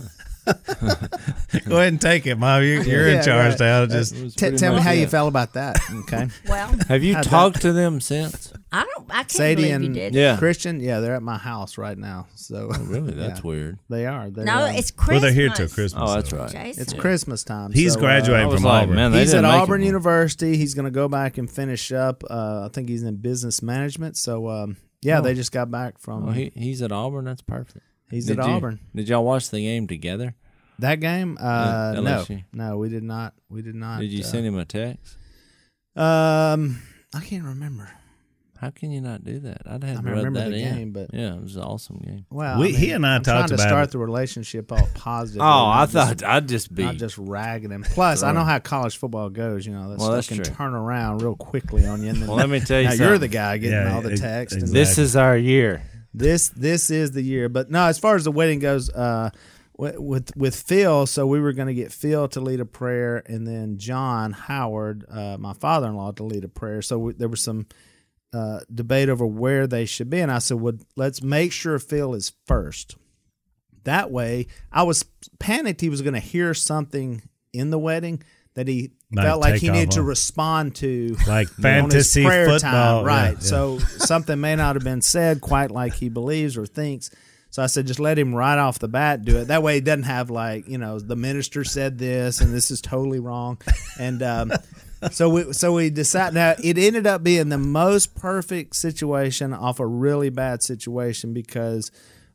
Go ahead and take it, Mom. You're, you're Yeah, in charge right. now. Just It was T- pretty tell me much how you it. felt about that. Okay, Well, Have you How'd talked to them since? I don't. I can't Sadie believe you and did. Yeah. Christian, yeah, they're at my house right now. So Really, that's yeah, weird. they are. They're, No, um, it's well, Christmas. they're here till Christmas. Oh, that's so. right. Jason. It's Christmas time. He's so, uh, graduating I was from like, Auburn. man, they He's at didn't make Auburn it. University. He's going to go back and finish up. Uh, I think he's in business management. So, um, yeah, Oh. they just got back from. Well, he, he's at Auburn. That's perfect. he's Did at you- Auburn. Did y'all watch the game together? That game? Uh, Yeah, no, L S U. no, we did not. We did not. Did you uh, send him a text? Um, I can't remember. How can you not do that? I'd have I read remember that the in. game, but- yeah, it was an awesome game. Well, We- I mean, he and I I'm talked trying to about start it. the relationship all positive. Oh, not I just- thought I'd just be. not just ragging him. Plus, I know how college football goes. You know, that Well, stuff that's can true. turn around real quickly on you. And then Well, let me tell you now something. you're the guy getting Yeah, all the ex- text. And exactly. This is our year. This this is the year. But no, as far as the wedding goes, uh, with with, with Phil, so we were going to get Phil to lead a prayer, and then John Howard, uh, my father-in-law, to lead a prayer. So we, there was some uh, debate over where they should be, and I said, "Well, let's make sure Phil is first." That way, I was panicked he was going to hear something in the wedding that he Like felt like take he needed off to on- respond to like on his fantasy prayer football, time, right? yeah, yeah. So something may not have been said quite like he believes or thinks. So I said, just let him right off the bat do it. That way, he doesn't have like, you know, the minister said this and this is totally wrong. And um, so we so we decided. Now it ended up being the most perfect situation off a really bad situation because,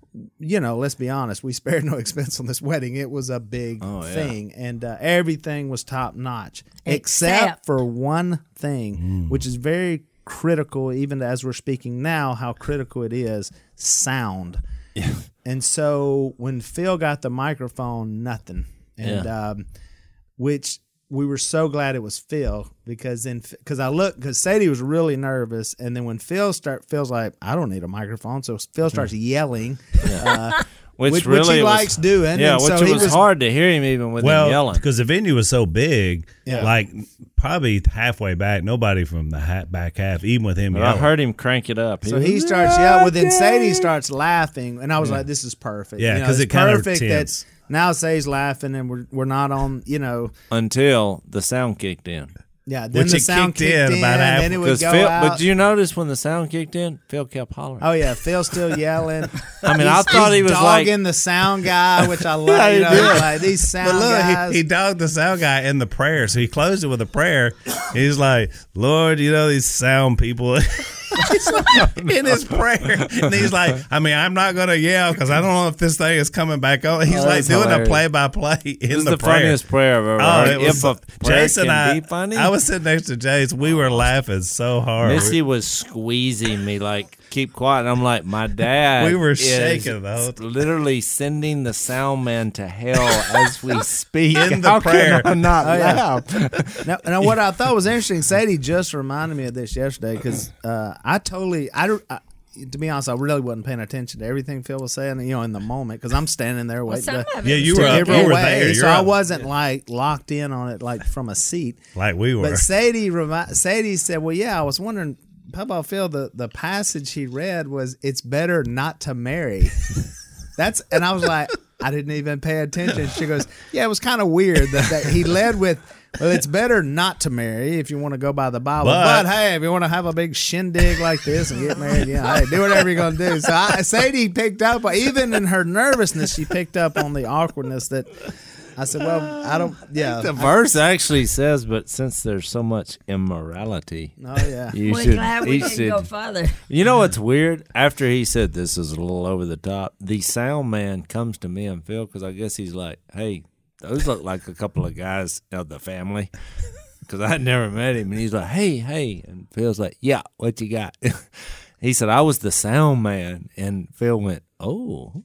you know, let's be honest, we spared no expense on this wedding. It was a big Oh, yeah. thing, and uh, everything was top notch, except, Except- for one thing, which is very critical, even as we're speaking now, how critical it is: sound. And so when Phil got the microphone, nothing, and Yeah. um, which. We were so glad it was Phil because then because I looked because Sadie was really nervous, and then when Phil start Phil's like, I don't need a microphone, so Phil starts yelling, uh, Which, which, really which he was, likes doing. Yeah, and which so it he was, hard to hear him even with him Well, yelling. because the venue was so big, Yeah. like probably halfway back, nobody from the ha- back half, even with him But I yelling. heard him crank it up. So was, he starts yelling. Well, then Sadie starts laughing, and I was like, "This is perfect." Yeah, You know, 'cause it's it kinda perfect tense. that now Sadie's laughing, and we're we're not on. You know, until the sound kicked in. yeah. Then Which the it sound kicked kicked in in, about half- then it would Because go Phil, out. but did you notice when the sound kicked in, Phil kept hollering. Oh yeah, Phil's still yelling. I mean, I He's- thought he's he was like, dogging the sound guy, which I love. Yeah, he you know, did. he's like these sound But look, guys. he, he dogged the sound guy in the prayer, so he closed it with a prayer. He's like, "Lord, you know these sound people." He's like, in his prayer, and he's like, "I mean, I'm not gonna yell because I don't know if this thing is coming back on." He's Oh, like that's doing hilarious. a play by play in This is the, the prayer. funniest prayer I've ever Oh, heard. it was if a prayer Jason. can I be funny, I was sitting next to Jace. We were laughing so hard. Missy was squeezing me like, keep quiet. And I'm like, my dad. We were is shaking the whole time. literally sending the sound man to hell as we speak. In the How prayer. can I not Oh, yeah. laugh? Now, now, what I thought was interesting, Sadie just reminded me of this yesterday because uh, I totally, I, don't- I, to be honest, I really wasn't paying attention to everything Phil was saying, you know, in the moment because I'm standing there Well, waiting some to, of it Yeah, was you to were still up- give you her were away, there. You're so I up. wasn't like locked in on it like from a seat. like we were. But Sadie, remi- Sadie said, "Well, yeah, I was wondering, Papa Phil, the the passage he read was it's better not to marry." That's and I was like, I didn't even pay attention. She goes, "Yeah, it was kind of weird that, that he led with." Well, it's better not to marry if you want to go by the Bible. But- But, hey, if you want to have a big shindig like this and get married, yeah, hey, do whatever you're going to do. So I, Sadie picked up, even in her nervousness, she picked up on the awkwardness that I said, well, I don't, yeah. The verse actually says, but since there's so much immorality, Oh, yeah. you We're should. glad we he didn't should- go further. You know what's weird? After he said this is a little over the top, the sound man comes to me and Phil because I guess he's like, "Hey, those look like a couple of guys of the family." Because I had never met him, and he's like, "Hey, hey," and Phil's like, "Yeah, what you got?" He said, "I was the sound man," and Phil went, "Oh."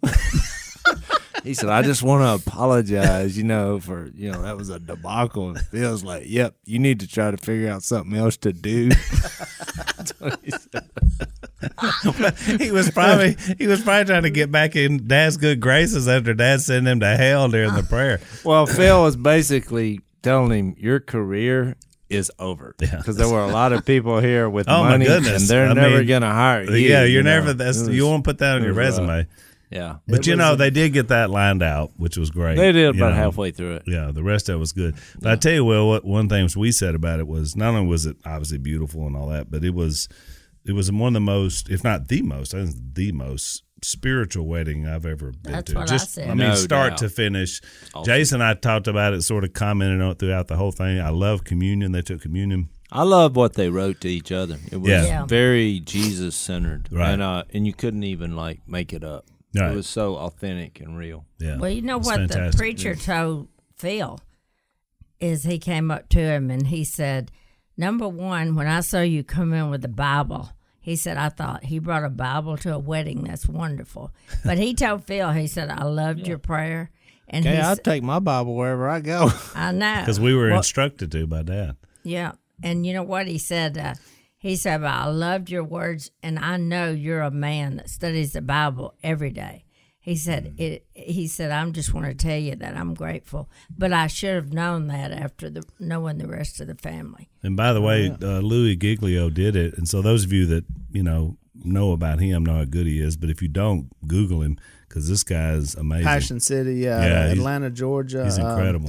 He said, "I just want to apologize, you know, for, you know, that was a debacle." And Phil's like, "Yep, you need to try to figure out something else to do." That's what he said. he was probably he was probably trying to get back in Dad's good graces after Dad sent him to hell during the prayer. Well, Phil was basically telling him, your career is over. Yeah. Because there were a lot of people here with Oh, my money, goodness. and they're I never mean, going to hire you. yeah, you're you know. never. That's It was- you won't put that on it your was resume. rough. Yeah. But It you was know a- they did get that lined out, which was great. They did You about know, halfway through it. Yeah, the rest of it was good. But I tell you, Will, what one thing we said about it was not only was it obviously beautiful and all that, but it was it was one of the most, if not the most, I think it's the most spiritual wedding I've ever been That's to. what I Just said. I mean, No start doubt. to finish. Awesome. Jason and I talked about it, sort of commented on it throughout the whole thing. I love communion. They took communion. I love what they wrote to each other. It was Yeah. Yeah. very Jesus centered, Right. and uh, and you couldn't even like make it up. Right. It was so authentic and real. Yeah. Well, you know It's what fantastic. the preacher told Phil is he came up to him and he said, number one, when I saw you come in with the Bible, he said, I thought he brought a Bible to a wedding. That's wonderful. But he told Phil, he said, I loved your prayer. And Okay, he I said, take my Bible wherever I go. I know. Because we were Well, instructed to by Dad. Yeah. And you know what he said? Uh, he said, well, I loved your words, and I know you're a man that studies the Bible every day. He said, it, he said, I'm just want to tell you that I'm grateful, but I should have known that after the knowing the rest of the family. And by the way, uh, Louis Giglio did it. And so those of you that, you know, know about him know how good he is. But if you don't, Google him because this guy is amazing. Passion City, uh, Yeah, he's- Atlanta, Georgia. He's um, incredible.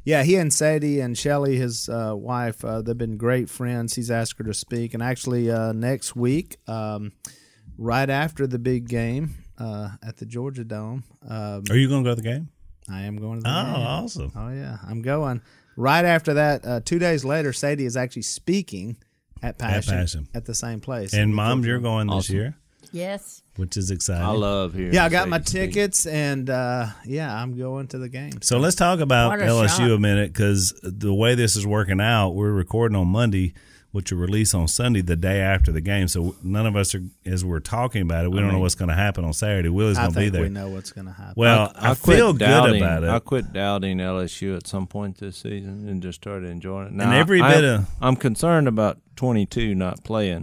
Yeah, he and Sadie and Shelly, his uh, wife, uh, they've been great friends. He's asked her to speak. And actually, uh, next week, um, right after the big game uh, at the Georgia Dome, um, Are you going to go to the game? I am going to the Oh, game. awesome. Oh, yeah, I'm going. Right after that, uh, two days later, Sadie is actually speaking at Passion at, Passion. the same place. And in Mom, Georgia you're Dome. going this Awesome. year, Yes. which is exciting. I love hearing. Yeah, I got my Sadie speak. tickets, and uh, yeah, I'm going to the game. So let's talk about What a L S U shot. a minute, because the way this is working out, we're recording on Monday, which will release on Sunday the day after the game. So none of us are, as we're talking about it, we I don't know mean- what's going to happen on Saturday. Willie's I going to be think there. we know what's going to happen. Well, I, quit feel good doubting- about it. I quit doubting L S U at some point this season and just started enjoying it. Now, And every I, bit of- I'm concerned about twenty-two not playing.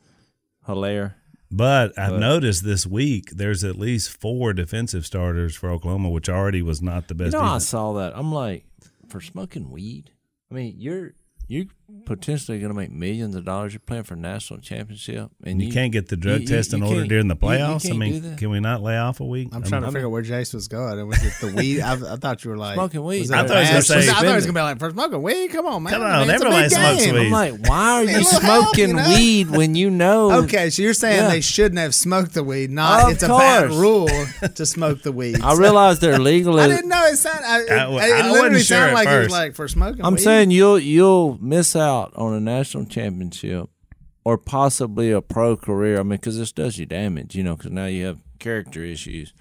Hilaire. But I've But- noticed this week there's at least four defensive starters for Oklahoma, which already was not the You best know, I defense. saw that. I'm like, for smoking weed. I mean, you're you potentially going to make millions of dollars. You're playing for a national championship, and You can't get the drug you- test you in order can't- during the you- you playoffs. I can't do mean, that. can we not lay off a week? I'm I trying mean, to figure out where Jace was going. Was it the weed? I, I thought you were like Smoking weed. was I that thought he was gonna bad? say I thought he was spending. gonna be like, for smoking weed. Come on, man. Come I on, mean, it's a everybody big smokes game. weed. I'm like, why are you It'll help, smoking you know? weed when you know? Okay, so you're saying Yeah. they shouldn't have smoked the weed? Not Of it's a bad course. rule to smoke the weed. I realize they're legal. I as- didn't know it sounded. I, it, I- I it wasn't literally sure sounded at like it was first. like for smoking. I'm weed. saying you'll you'll miss out on a national championship or possibly a pro career. I mean, because this does you damage, you know, because now you have character issues.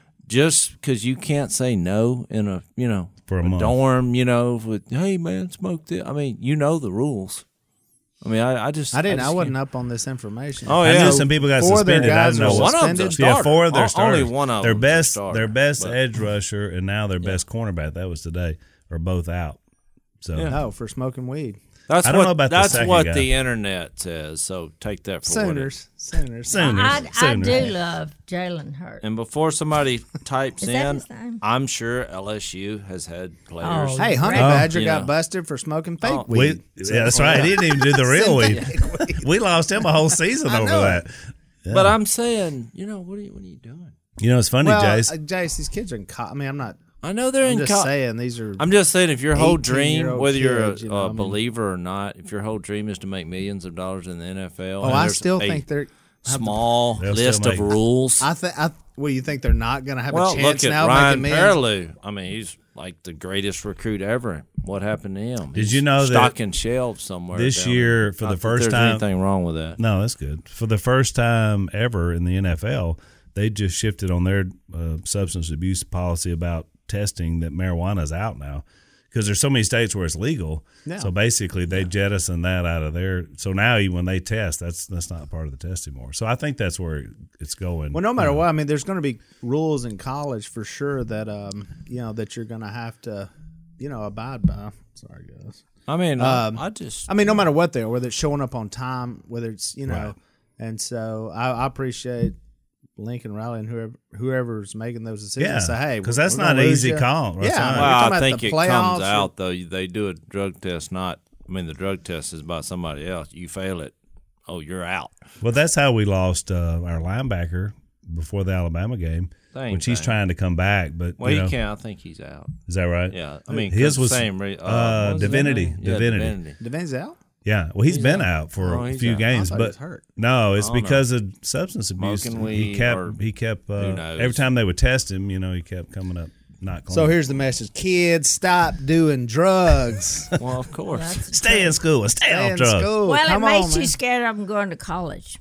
Just because you can't say no in a you know For a month. dorm, you know, with hey man, smoke this. I mean, you know the rules. I mean, I, I just I didn't. I, just wasn't can't- up on this information. Oh, I yeah. knew some people got Four of their suspended. I guys didn't know were One what. of them's a Yeah, starter. four of their O- starters. Only one of their them's a best, starter, their best but- edge rusher, and now their best cornerback. That was today. Are both out. So Yeah. No, for smoking weed. That's I don't what know about the that's second what guy. the internet says. So take that for what it is. Sooners. Sooners. Sooners. I, I Sooners. do love Jalen Hurts. And before somebody types Is that in, his name? I'm sure L S U has had players. Oh, Hey, Honey Oh, Badger you got know. busted for smoking fake Oh. We, weed. yeah, that's right. He didn't even do the real weed. We lost him a whole season I over know that. But I'm saying, you know, what are you what are you doing? You know, it's funny, Well, Jace. uh, Jace, these kids are in. Co- I mean, I'm not. I know they're I'm in just co- saying these are. I'm just saying, if your whole dream, eighteen-year-old whether you're a, kids, you know, a I mean- believer or not, if your whole dream is to make millions of dollars in the N F L, oh, and I there's still a think they're. small They'll still list of make- rules. I think. I. Well, you think they're not going to have well, a chance look at now Ryan making millions? Perlew. I mean, he's like the greatest recruit ever. What happened to him? Did He's you know that stocking shelves somewhere this down year, there. for Not the that first there's time- anything wrong with that? No, that's good. For the first time ever in the N F L, they just shifted on their uh, substance abuse policy about testing that marijuana is out now, because there's so many states where it's legal. Yeah. So basically, they jettison that out of there. So now, even when they test, that's that's not part of the test anymore. So I think that's where it's going. Well, no matter what, I mean, there's going to be rules in college for sure that um, you know, that you're going to have to, you know, abide by. Sorry, guys. I mean, I- Um, I just I mean, no matter what they are, whether it's showing up on time, whether it's you know, Right. and so I, I appreciate Lincoln Riley and whoever whoever's making those decisions. Yeah, Say, hey, 'cause we're- that's we're not gonna an lose easy you. call. That's Yeah, right. we're well, talking I about think the it playoffs comes or- out though. They do a drug test, not. I mean, the drug test is by somebody else. You fail it, oh, you're out. Well, that's how we lost uh, our linebacker before the Alabama game, Same which he's thing. trying to come back. But Well, you you know, can't. I think he's out. is that right? Yeah, I mean, His 'cause was, same. Re- uh, uh, what was his Divinity. name? Yeah, Divinity. Divinity. Devon's out. Yeah, well, he's He's been out. out, for Oh, a he's few out. games, I thought he but was hurt. no, it's I don't because of substance abuse. Smoking he weed kept, or he kept. Uh, who knows? every time they would test him, you know, he kept coming up not clean. So here's the message: kids, stop doing drugs. Well, of course. That's stay in school and stay, Stay off in drugs. school. well, Come it makes on, you man. scared of them going to college.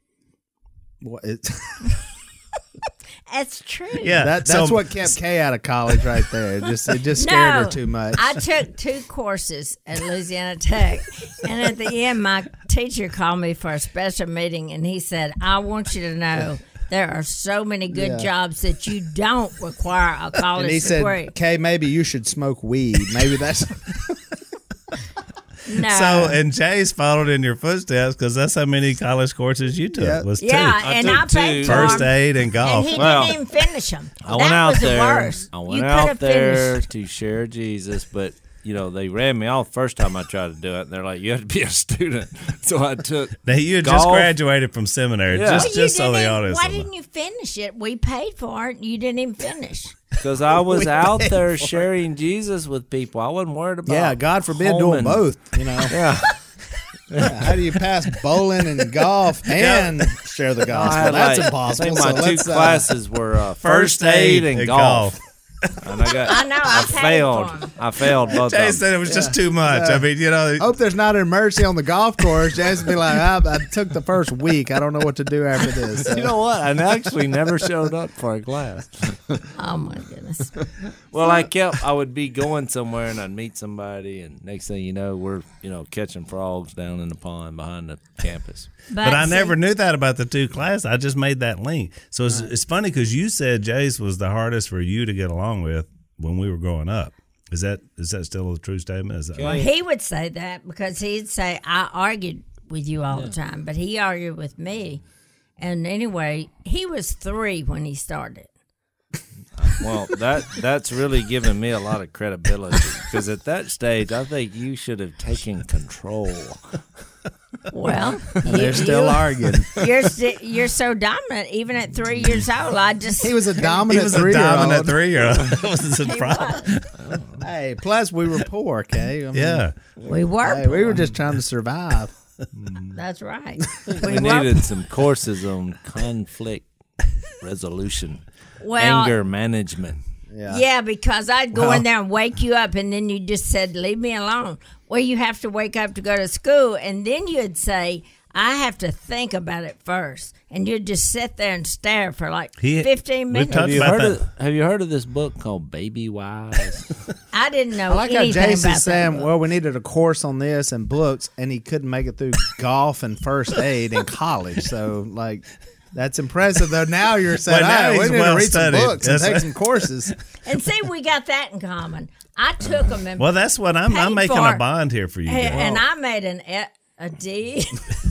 What, it, That's true. Yeah, that, that's so- what kept Kay out of college, right there. Just it just scared her too much. I took two courses at Louisiana Tech, and at the end, my teacher called me for a special meeting, and he said, "I want you to know there are so many good Yeah. jobs that you don't require a college and he degree." said, "Kay, maybe you should smoke weed. Maybe that's." no. So and Jay's followed in your footsteps, because that's how many college courses you took. Yeah. Was two. yeah, I and took I paid two. for First them, aid and golf. and he Well, didn't even finish them. I went that out was there. the worst. I you went could out have there finished. to share Jesus, but you know, they ran me off first time I tried to do it. And they're like, you have to be a student. So I took Now, you had golf. just graduated from seminary, Yeah. just Well, you just so the didn't- audience. Why will know. didn't you finish it? We paid for it, and you didn't even finish. Because I was We out paid there for it. sharing Jesus with people. I wasn't worried about Yeah, God forbid home doing and- both. You know, Yeah. Yeah, how do you pass bowling and golf and share the I gospel? had That's like, impossible. I think my so two let's, uh, classes were uh, First first aid and, and golf. And I got, I know, I paid failed. for 'em. I failed both Jay of said them. it was just too much. I mean, you know, Hope there's not an emergency on the golf course. Jason be like, I, I took the first week. I don't know what to do after this. So. You know what? I actually never showed up for a class. Oh my goodness! Well, I kept. I would be going somewhere and I'd meet somebody, and next thing you know, we're you know catching frogs down in the pond behind the campus. but I see, never knew that about the two classes. I just made that link. So it's, it's funny because you said Jace was the hardest for you to get along with when we were growing up. Is that is that still a true statement? Is that Well, he would say that because he'd say I argued with you all the time, but he argued with me. And anyway, he was three when he started. Well, that that's really given me a lot of credibility because at that stage, I think you should have taken control. Well, They're you, still you, arguing. You're sti- you're so dominant. Even at three years old, I just He was a he dominant was a three-year-old. dominant three year old. That was the he problem. was. Hey, plus we were poor, okay? I mean, Yeah. We were. Hey, we were just trying to survive. That's right. We were- needed some courses on conflict resolution, well, anger management. Yeah. Yeah, because I'd go Well- in there and wake you up, and then you just said, "Leave me alone." Well, you have to wake up to go to school, and then you'd say, "I have to think about it first," and you'd just sit there and stare for like He- fifteen we've minutes. talked Have you about heard that. of Have you heard of this book called Baby Wise? I didn't know I like how anything Jason's about saying, that. well, we needed a course on this and books, and he couldn't make it through golf and first aid in college. So, like, that's impressive, though. Now you're saying, Well, now hey, we he's need well to read studied. some books and That's take right. some courses. And see, we got that in common. I took them and Well, that's what I'm. I'm Paid making for. a bond here for you guys. and I made an e- a D.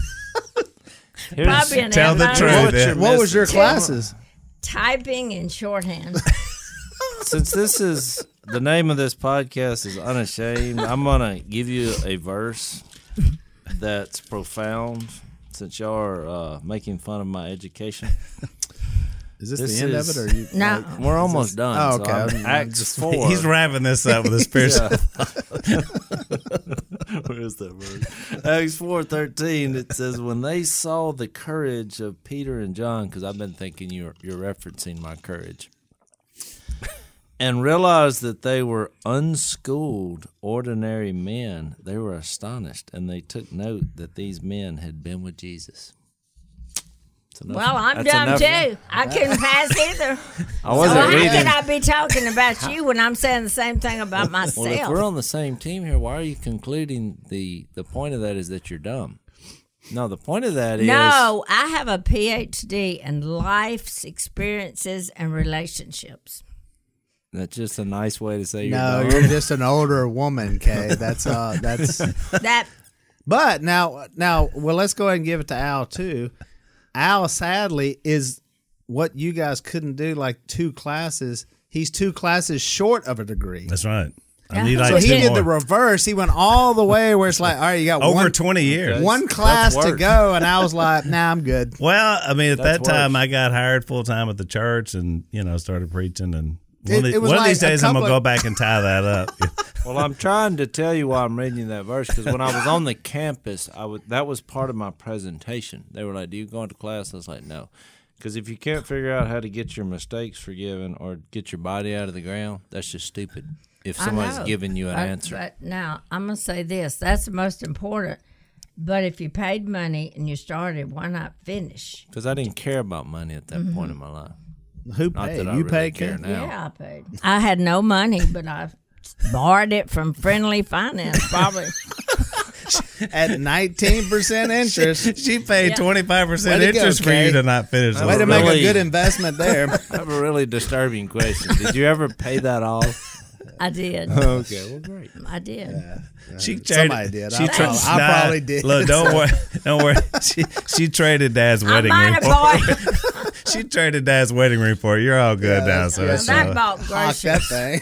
Here's- Probably an Tell the F. truth. What Yeah. you're What was your missing. classes? Typing and shorthand. Since this is the name of this podcast is Unashamed, I'm gonna give you a verse that's profound. Since y'all are uh, making fun of my education, Is this, This the end is- of it? Or you, No. like- we're almost done. Oh, so okay. I'm- I'm- I'm Acts just- four. He's wrapping this up with a spiritual. Where is that verse? Acts four thirteen. It says, "When they saw the courage of Peter and John," because I've been thinking you're you're referencing my courage, and realized that they were unschooled, ordinary men, they were astonished, and they took note that these men had been with Jesus. That's enough- Well, I'm that's dumb enough. too. I couldn't pass either. I So wasn't how reading. can I be talking about you when I'm saying the same thing about myself? Well, if we're on the same team here, why are you concluding the the point of that is that you're dumb? No, the point of that is no, I have a P H D in life's experiences and relationships. that's just a nice way to say you're No, dumb. you're just an older woman, Kay. That's uh, that's. That But now, now, well, let's go ahead and give it to Al too. Al, sadly, is what you guys couldn't do, like two classes. He's two classes short of a degree. That's right. I Yeah. need So like So he two did more. the reverse. He went all the way where it's like, all right, you got Over one, twenty years. one class That's to worse. go, and I was like, nah, I'm good. Well, I mean, at That's that time, worse. I got hired full time at the church, and you know, started preaching. And one, It- of, the- it was one of like these a days, I'm gonna couple go of- back and tie that up. Well, I'm trying to tell you why I'm reading you that verse because when I was on the campus, I would that was part of my presentation. They were like, "Do you go into class?" I was like, "No," because if you can't figure out how to get your mistakes forgiven or get your body out of the ground, that's just stupid. If I somebody's know. giving you an But- answer, But now I'm gonna say this: that's the most important. But if you paid money and you started, why not finish? because I didn't care about money at that Mm-hmm. point in my life. Who Not paid? that I You really paid, care Kay? now. Yeah, I paid. I had no money, but I borrowed it from Friendly Finance, probably. At nineteen percent interest. She paid Yeah. twenty five percent Way to go, interest for Kay. you to not finish. Way to the make a Really? good investment there. I have a really disturbing question. Did you ever pay that off? I did. Okay, well, great. I did. She Somebody traded, did. She I tra- probably- I nah, probably did. Look, don't worry. Don't worry. She she traded Dad's I wedding might ring have for. bought. She traded Dad's wedding ring for. You're all good now. So Yeah, it's, I uh, bought Hawk groceries. that thing.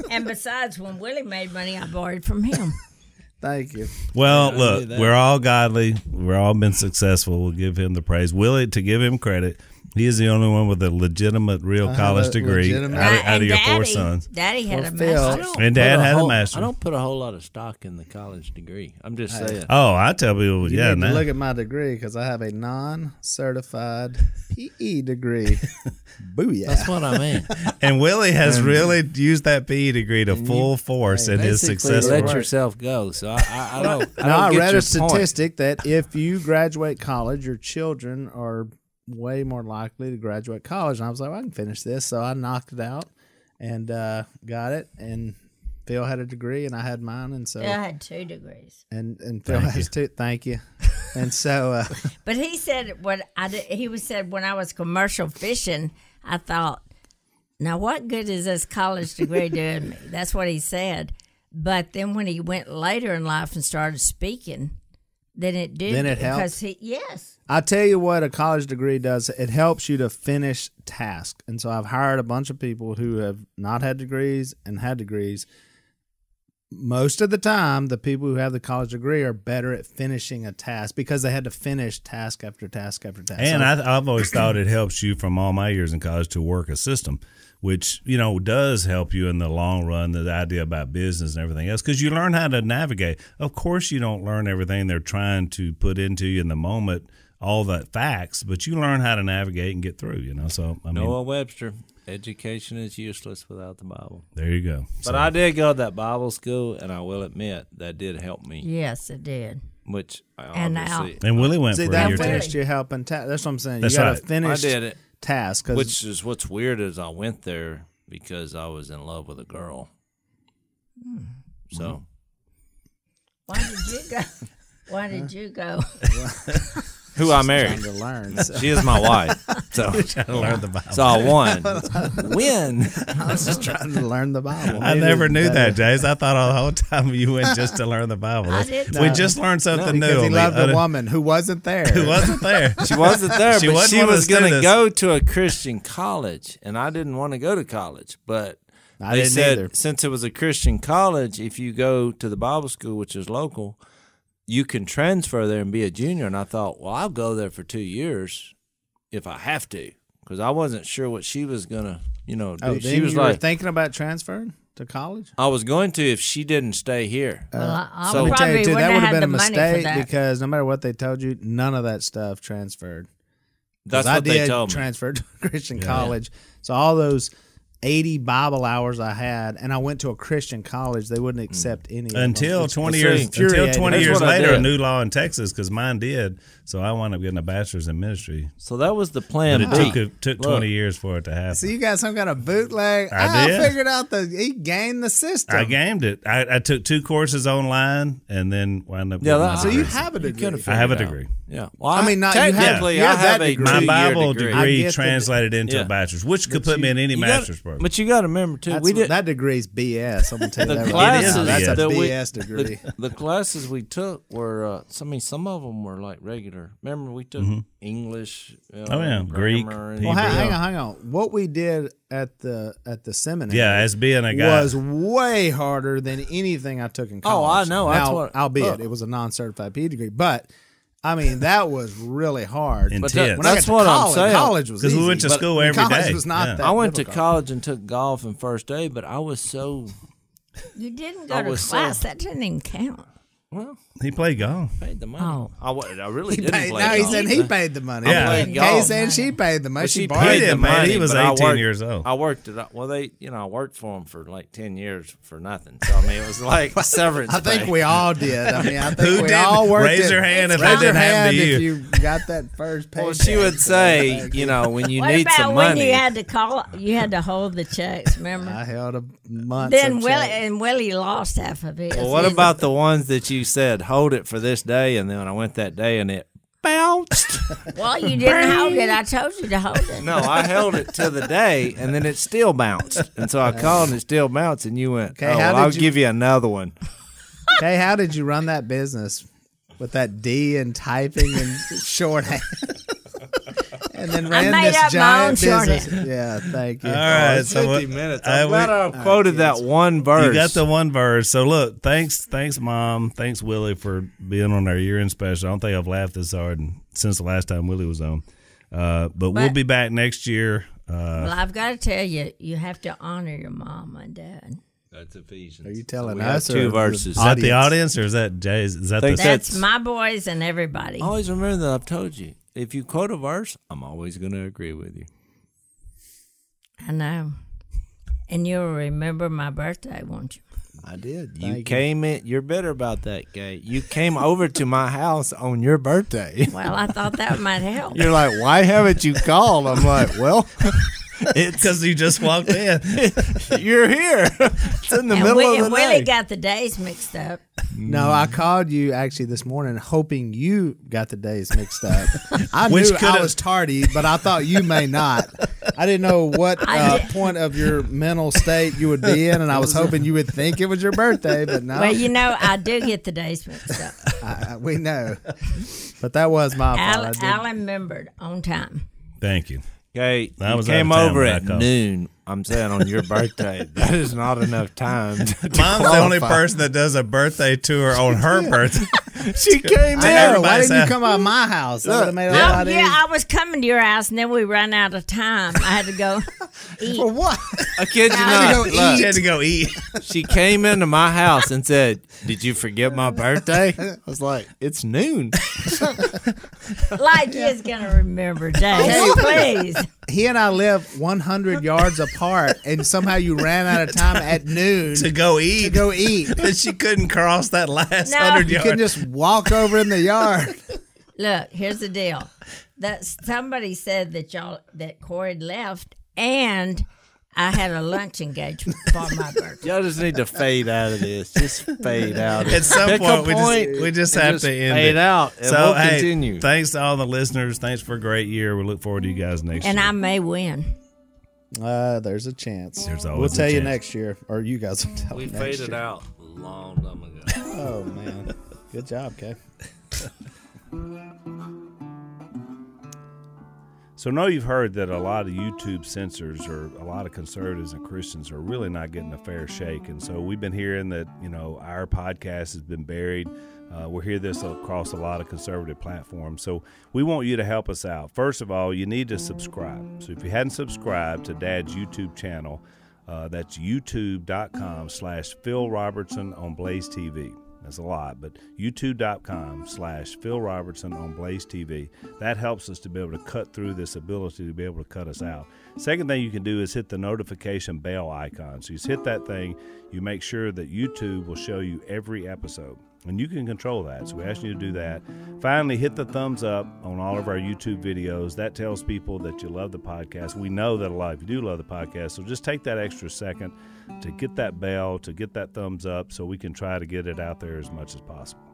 And besides, when Willie made money, I borrowed from him. Thank you. Well, Yeah, I look, knew that. we're all godly. We're all been successful. We'll give him the praise. Willie, to give him credit, he is the only one with a legitimate, real I have college a degree out, legitimate- of- out and of your Daddy, four sons. Daddy had Well, a Phil- master's. I don't And put Dad a had a whole- master's. I don't put a whole lot of stock in the college degree. I'm just saying. Oh, I tell people, You yeah, need to now. look at my degree because I have a non-certified P E degree. Booyah. That's what I mean. And Willie has really used that P E degree to full force in his Basically, successful let work. yourself go. So I, I, I don't. I, Now, don't I get read your a point. statistic that if you graduate college, your children are way more likely to graduate college. And I was like, well, I can finish this. So I knocked it out and uh, got it. And Phil had a degree and I had mine. And so, I had two degrees. and, and Phil Thank has you. two. Thank you. And so, uh, But he said what I did, he was said when I was commercial fishing, I thought, now what good is this college degree doing me? That's what he said. But then when he went later in life and started speaking, then it did. Then it helped? because he yes. I tell you what a college degree does. It helps you to finish tasks. And so I've hired a bunch of people who have not had degrees and had degrees. Most of the time, the people who have the college degree are better at finishing a task because they had to finish task after task after task. And So- I, I've always thought it helps you from all my years in college to work a system, which, you know, does help you in the long run, the idea about business and everything else, because you learn how to navigate. Of course, you don't learn everything they're trying to put into you in the moment, all the facts, but you learn how to navigate and get through, you know. So, I mean, Noah Webster. Education is useless without the Bible. there you go. But So- I did go to that Bible school, and I will admit that did help me. Yes, it did. Which I And now- obviously And Willie went See, for a that year Willie. too. finished you helping tasks. That's what I'm saying. That's you got to right. finish I did it. tasks. 'cause- Which is what's weird is I went there because I was in love with a girl. So Why did you go? Why did you go? who I trying married, to learn. So. she is my wife. So Trying to learn the Bible. so I won. Win. I was just trying to learn the Bible. I Maybe never it's knew better. that, Jace. I thought all the whole time you went just to learn the Bible. I That's- did We too. just learned something Because new. he on loved the a other- woman who wasn't there. who wasn't there. She wasn't there, She but wasn't she one of was the going to students. go to a Christian college, and I didn't want to go to college. But I they didn't said either. since it was a Christian college, if you go to the Bible school, which is local, you can transfer there and be a junior. And I thought, well, I'll go there for two years if I have to, because I wasn't sure what she was going to, you know, do. Oh, then she was you like, were thinking about transferring to college? I was going to if she didn't stay here. Well, I, I so- Let me tell probably you, too, wouldn't that have would have had been the a money for mistake that. because no matter what they told you, none of that stuff transferred. 'Cause That's I what did they told me. transfer to a Christian college. So all those eighty Bible hours I had, and I went to a Christian college, they wouldn't accept any of them. Until It's twenty see, years, until infuriating. twenty That's years what I later, a did. new law in Texas, because mine did. So I wound up getting a bachelor's in ministry. So that was the plan But it B. took took Look. twenty years for it to happen. So you got some kind of bootleg. I I did. figured out the he gamed the system. I gamed it. I, I took two courses online and then wound up. Yeah, getting that- my so you degree. have a degree. could've I have a figured it out. degree. Yeah. Well, I mean, not- you have- technically, you I have that have a degree. My two-year Bible degree. I degree get the- translated into Yeah. a bachelor's, which could But put me in you- any You got- master's program. But you got to remember too, That's we what- did that degree's B S. I'm gonna tell you the that right classes now. That's a that we- B S degree. The, the classes we took were, uh, I mean, some of them were like regular. Remember, we took English. You know, Oh, yeah, Greek, grammar and- Well, hang, Hebrew. hang on, hang on. What we did at the at the seminary, Yeah, as being a guy. was way harder than anything I took in Oh, I college. know. That's Now, what- albeit look. it was a non-certified P E degree, but I mean that was really hard. Intense. that- When I that's got to what I'm college, saying. college was Because we easy, went to but school every college day. was not Yeah. that. I went to difficult. college and took golf in first day, but I was so You didn't go I to was so- class. That didn't even count. well. He played golf. Paid the money. Oh. I, wa- I really He didn't paid, play no, he golf. said he paid the money. Yeah. I played Kay golf. said she paid the money. But She she borrowed paid He the didn't, man. money. He was but I eighteen worked- years old. I worked it. Well, they, you know, I worked for them for like ten years for nothing. So I mean, it was like severance. I think pay. we all did. I mean, I think Who we did? all worked Raise it. your hand if Raise that your didn't happen hand to if you. you got that first paycheck. Well, she would say, you know, when you what need about some when money. you had to call? You had to hold the checks. Remember? I held a month. then of Willie check. and Willie lost half of his. Well, what about the ones that you said hold it for this day, and then when I went that day and it bounced? Well, you didn't hold it. I told you to hold it. No, I held it to the day, and then it still bounced, and so I called and it still bounced, and you went, Okay, "Oh, how well, I'll did you- give you another one." Hey, how did you run that business with that D and typing and shorthand? and then I ran made this up my giant own business. shorthand. Yeah, thank you. All right, It's so fifty what- minutes. I- I'm glad we- I quoted that one verse. You got the one verse. So look, thanks, thanks, Mom. Thanks, Willie, for being on our year-end special. I don't think I've laughed this hard since the last time Willie was on. Uh, but, we'll But- be back next year. Uh, Well, I've got to tell you, you have to honor your mom and dad. That's Ephesians. Are you telling we have us or two the verses? is that the audience? audience or is that Jay's? Is that Think the? That's That's- my boys and everybody. Always remember that I've told you. If you quote a verse, I'm always going to agree with you. I know. And you'll remember my birthday, won't you? I did. You Thank you. came in. You're bitter about that, Gay. You came over to my house on your birthday. Well, I thought that might help. You're like, why haven't you called? I'm like, well, it's Because you just walked in. you're here. It's in the and middle we, of the and Willie night. got the days mixed up. No, I called you actually this morning hoping you got the days mixed up. I Which knew I could've- was tardy, but I thought you may not. I didn't know what I uh, did- point of your mental state you would be in, and I was hoping you would think it was your birthday, but no. Well, you know, I do get the days mixed up. I, I- we know. But that was my fault. I Alan, did. Alan remembered on time. Thank you. Okay, I you was out came of town over when I at called. noon. I'm saying on your birthday. That is not enough time. To, to Mom's the only qualify. person that does a birthday tour on her birthday. She came I in. know. Why everybody's didn't you out. come out of my house? That would have made it a Oh, lot yeah, easier. I was coming to your house, and then we ran out of time. I had to go eat. For what? I kid you I not. had to Look, She had to go eat. she came into my house and said, "Did you forget my birthday?" I was like, "It's noon." Like he's going to remember days. Please. He and I live one hundred yards apart, and somehow you ran out of time at noon to go to eat. go eat. And she couldn't cross that last No. hundred You yards. can just walk over in the yard. Look, here's the deal. That somebody said that y'all that Corey left, and I had a lunch engagement for my birthday. Y'all just need to fade out of this. Just fade out. At some Pick a point, we point just we just and have just to end fade it. out, and so we'll hey, continue. thanks to all the listeners. Thanks for a great year. We look forward to you guys next And year. I may win. Uh, there's a chance. There's We'll always a tell you chance. next year, or you guys will tell We me next faded year. out a long time ago. Oh man, good job, Kay. So, know you've heard that a lot of YouTube censors or a lot of conservatives and Christians are really not getting a fair shake. And so we've been hearing that, you know, our podcast has been buried. Uh, we hear this across a lot of conservative platforms. So we want you to help us out. First of all, you need to subscribe. So if you hadn't subscribed to Dad's YouTube channel, uh, that's youtube.com slash Phil Robertson on Blaze T V. That's a lot, but youtube.com slash Phil Robertson on Blaze T V. That helps us to be able to cut through this ability to be able to cut us out. Second thing you can do is hit the notification bell icon. So you just hit that thing, you make sure that YouTube will show you every episode. And you can control that, so we ask you to do that. Finally, hit the thumbs up on all of our YouTube videos. That tells people that you love the podcast. We know that a lot of you do love the podcast, so just take that extra second to get that bell, to get that thumbs up, so we can try to get it out there as much as possible.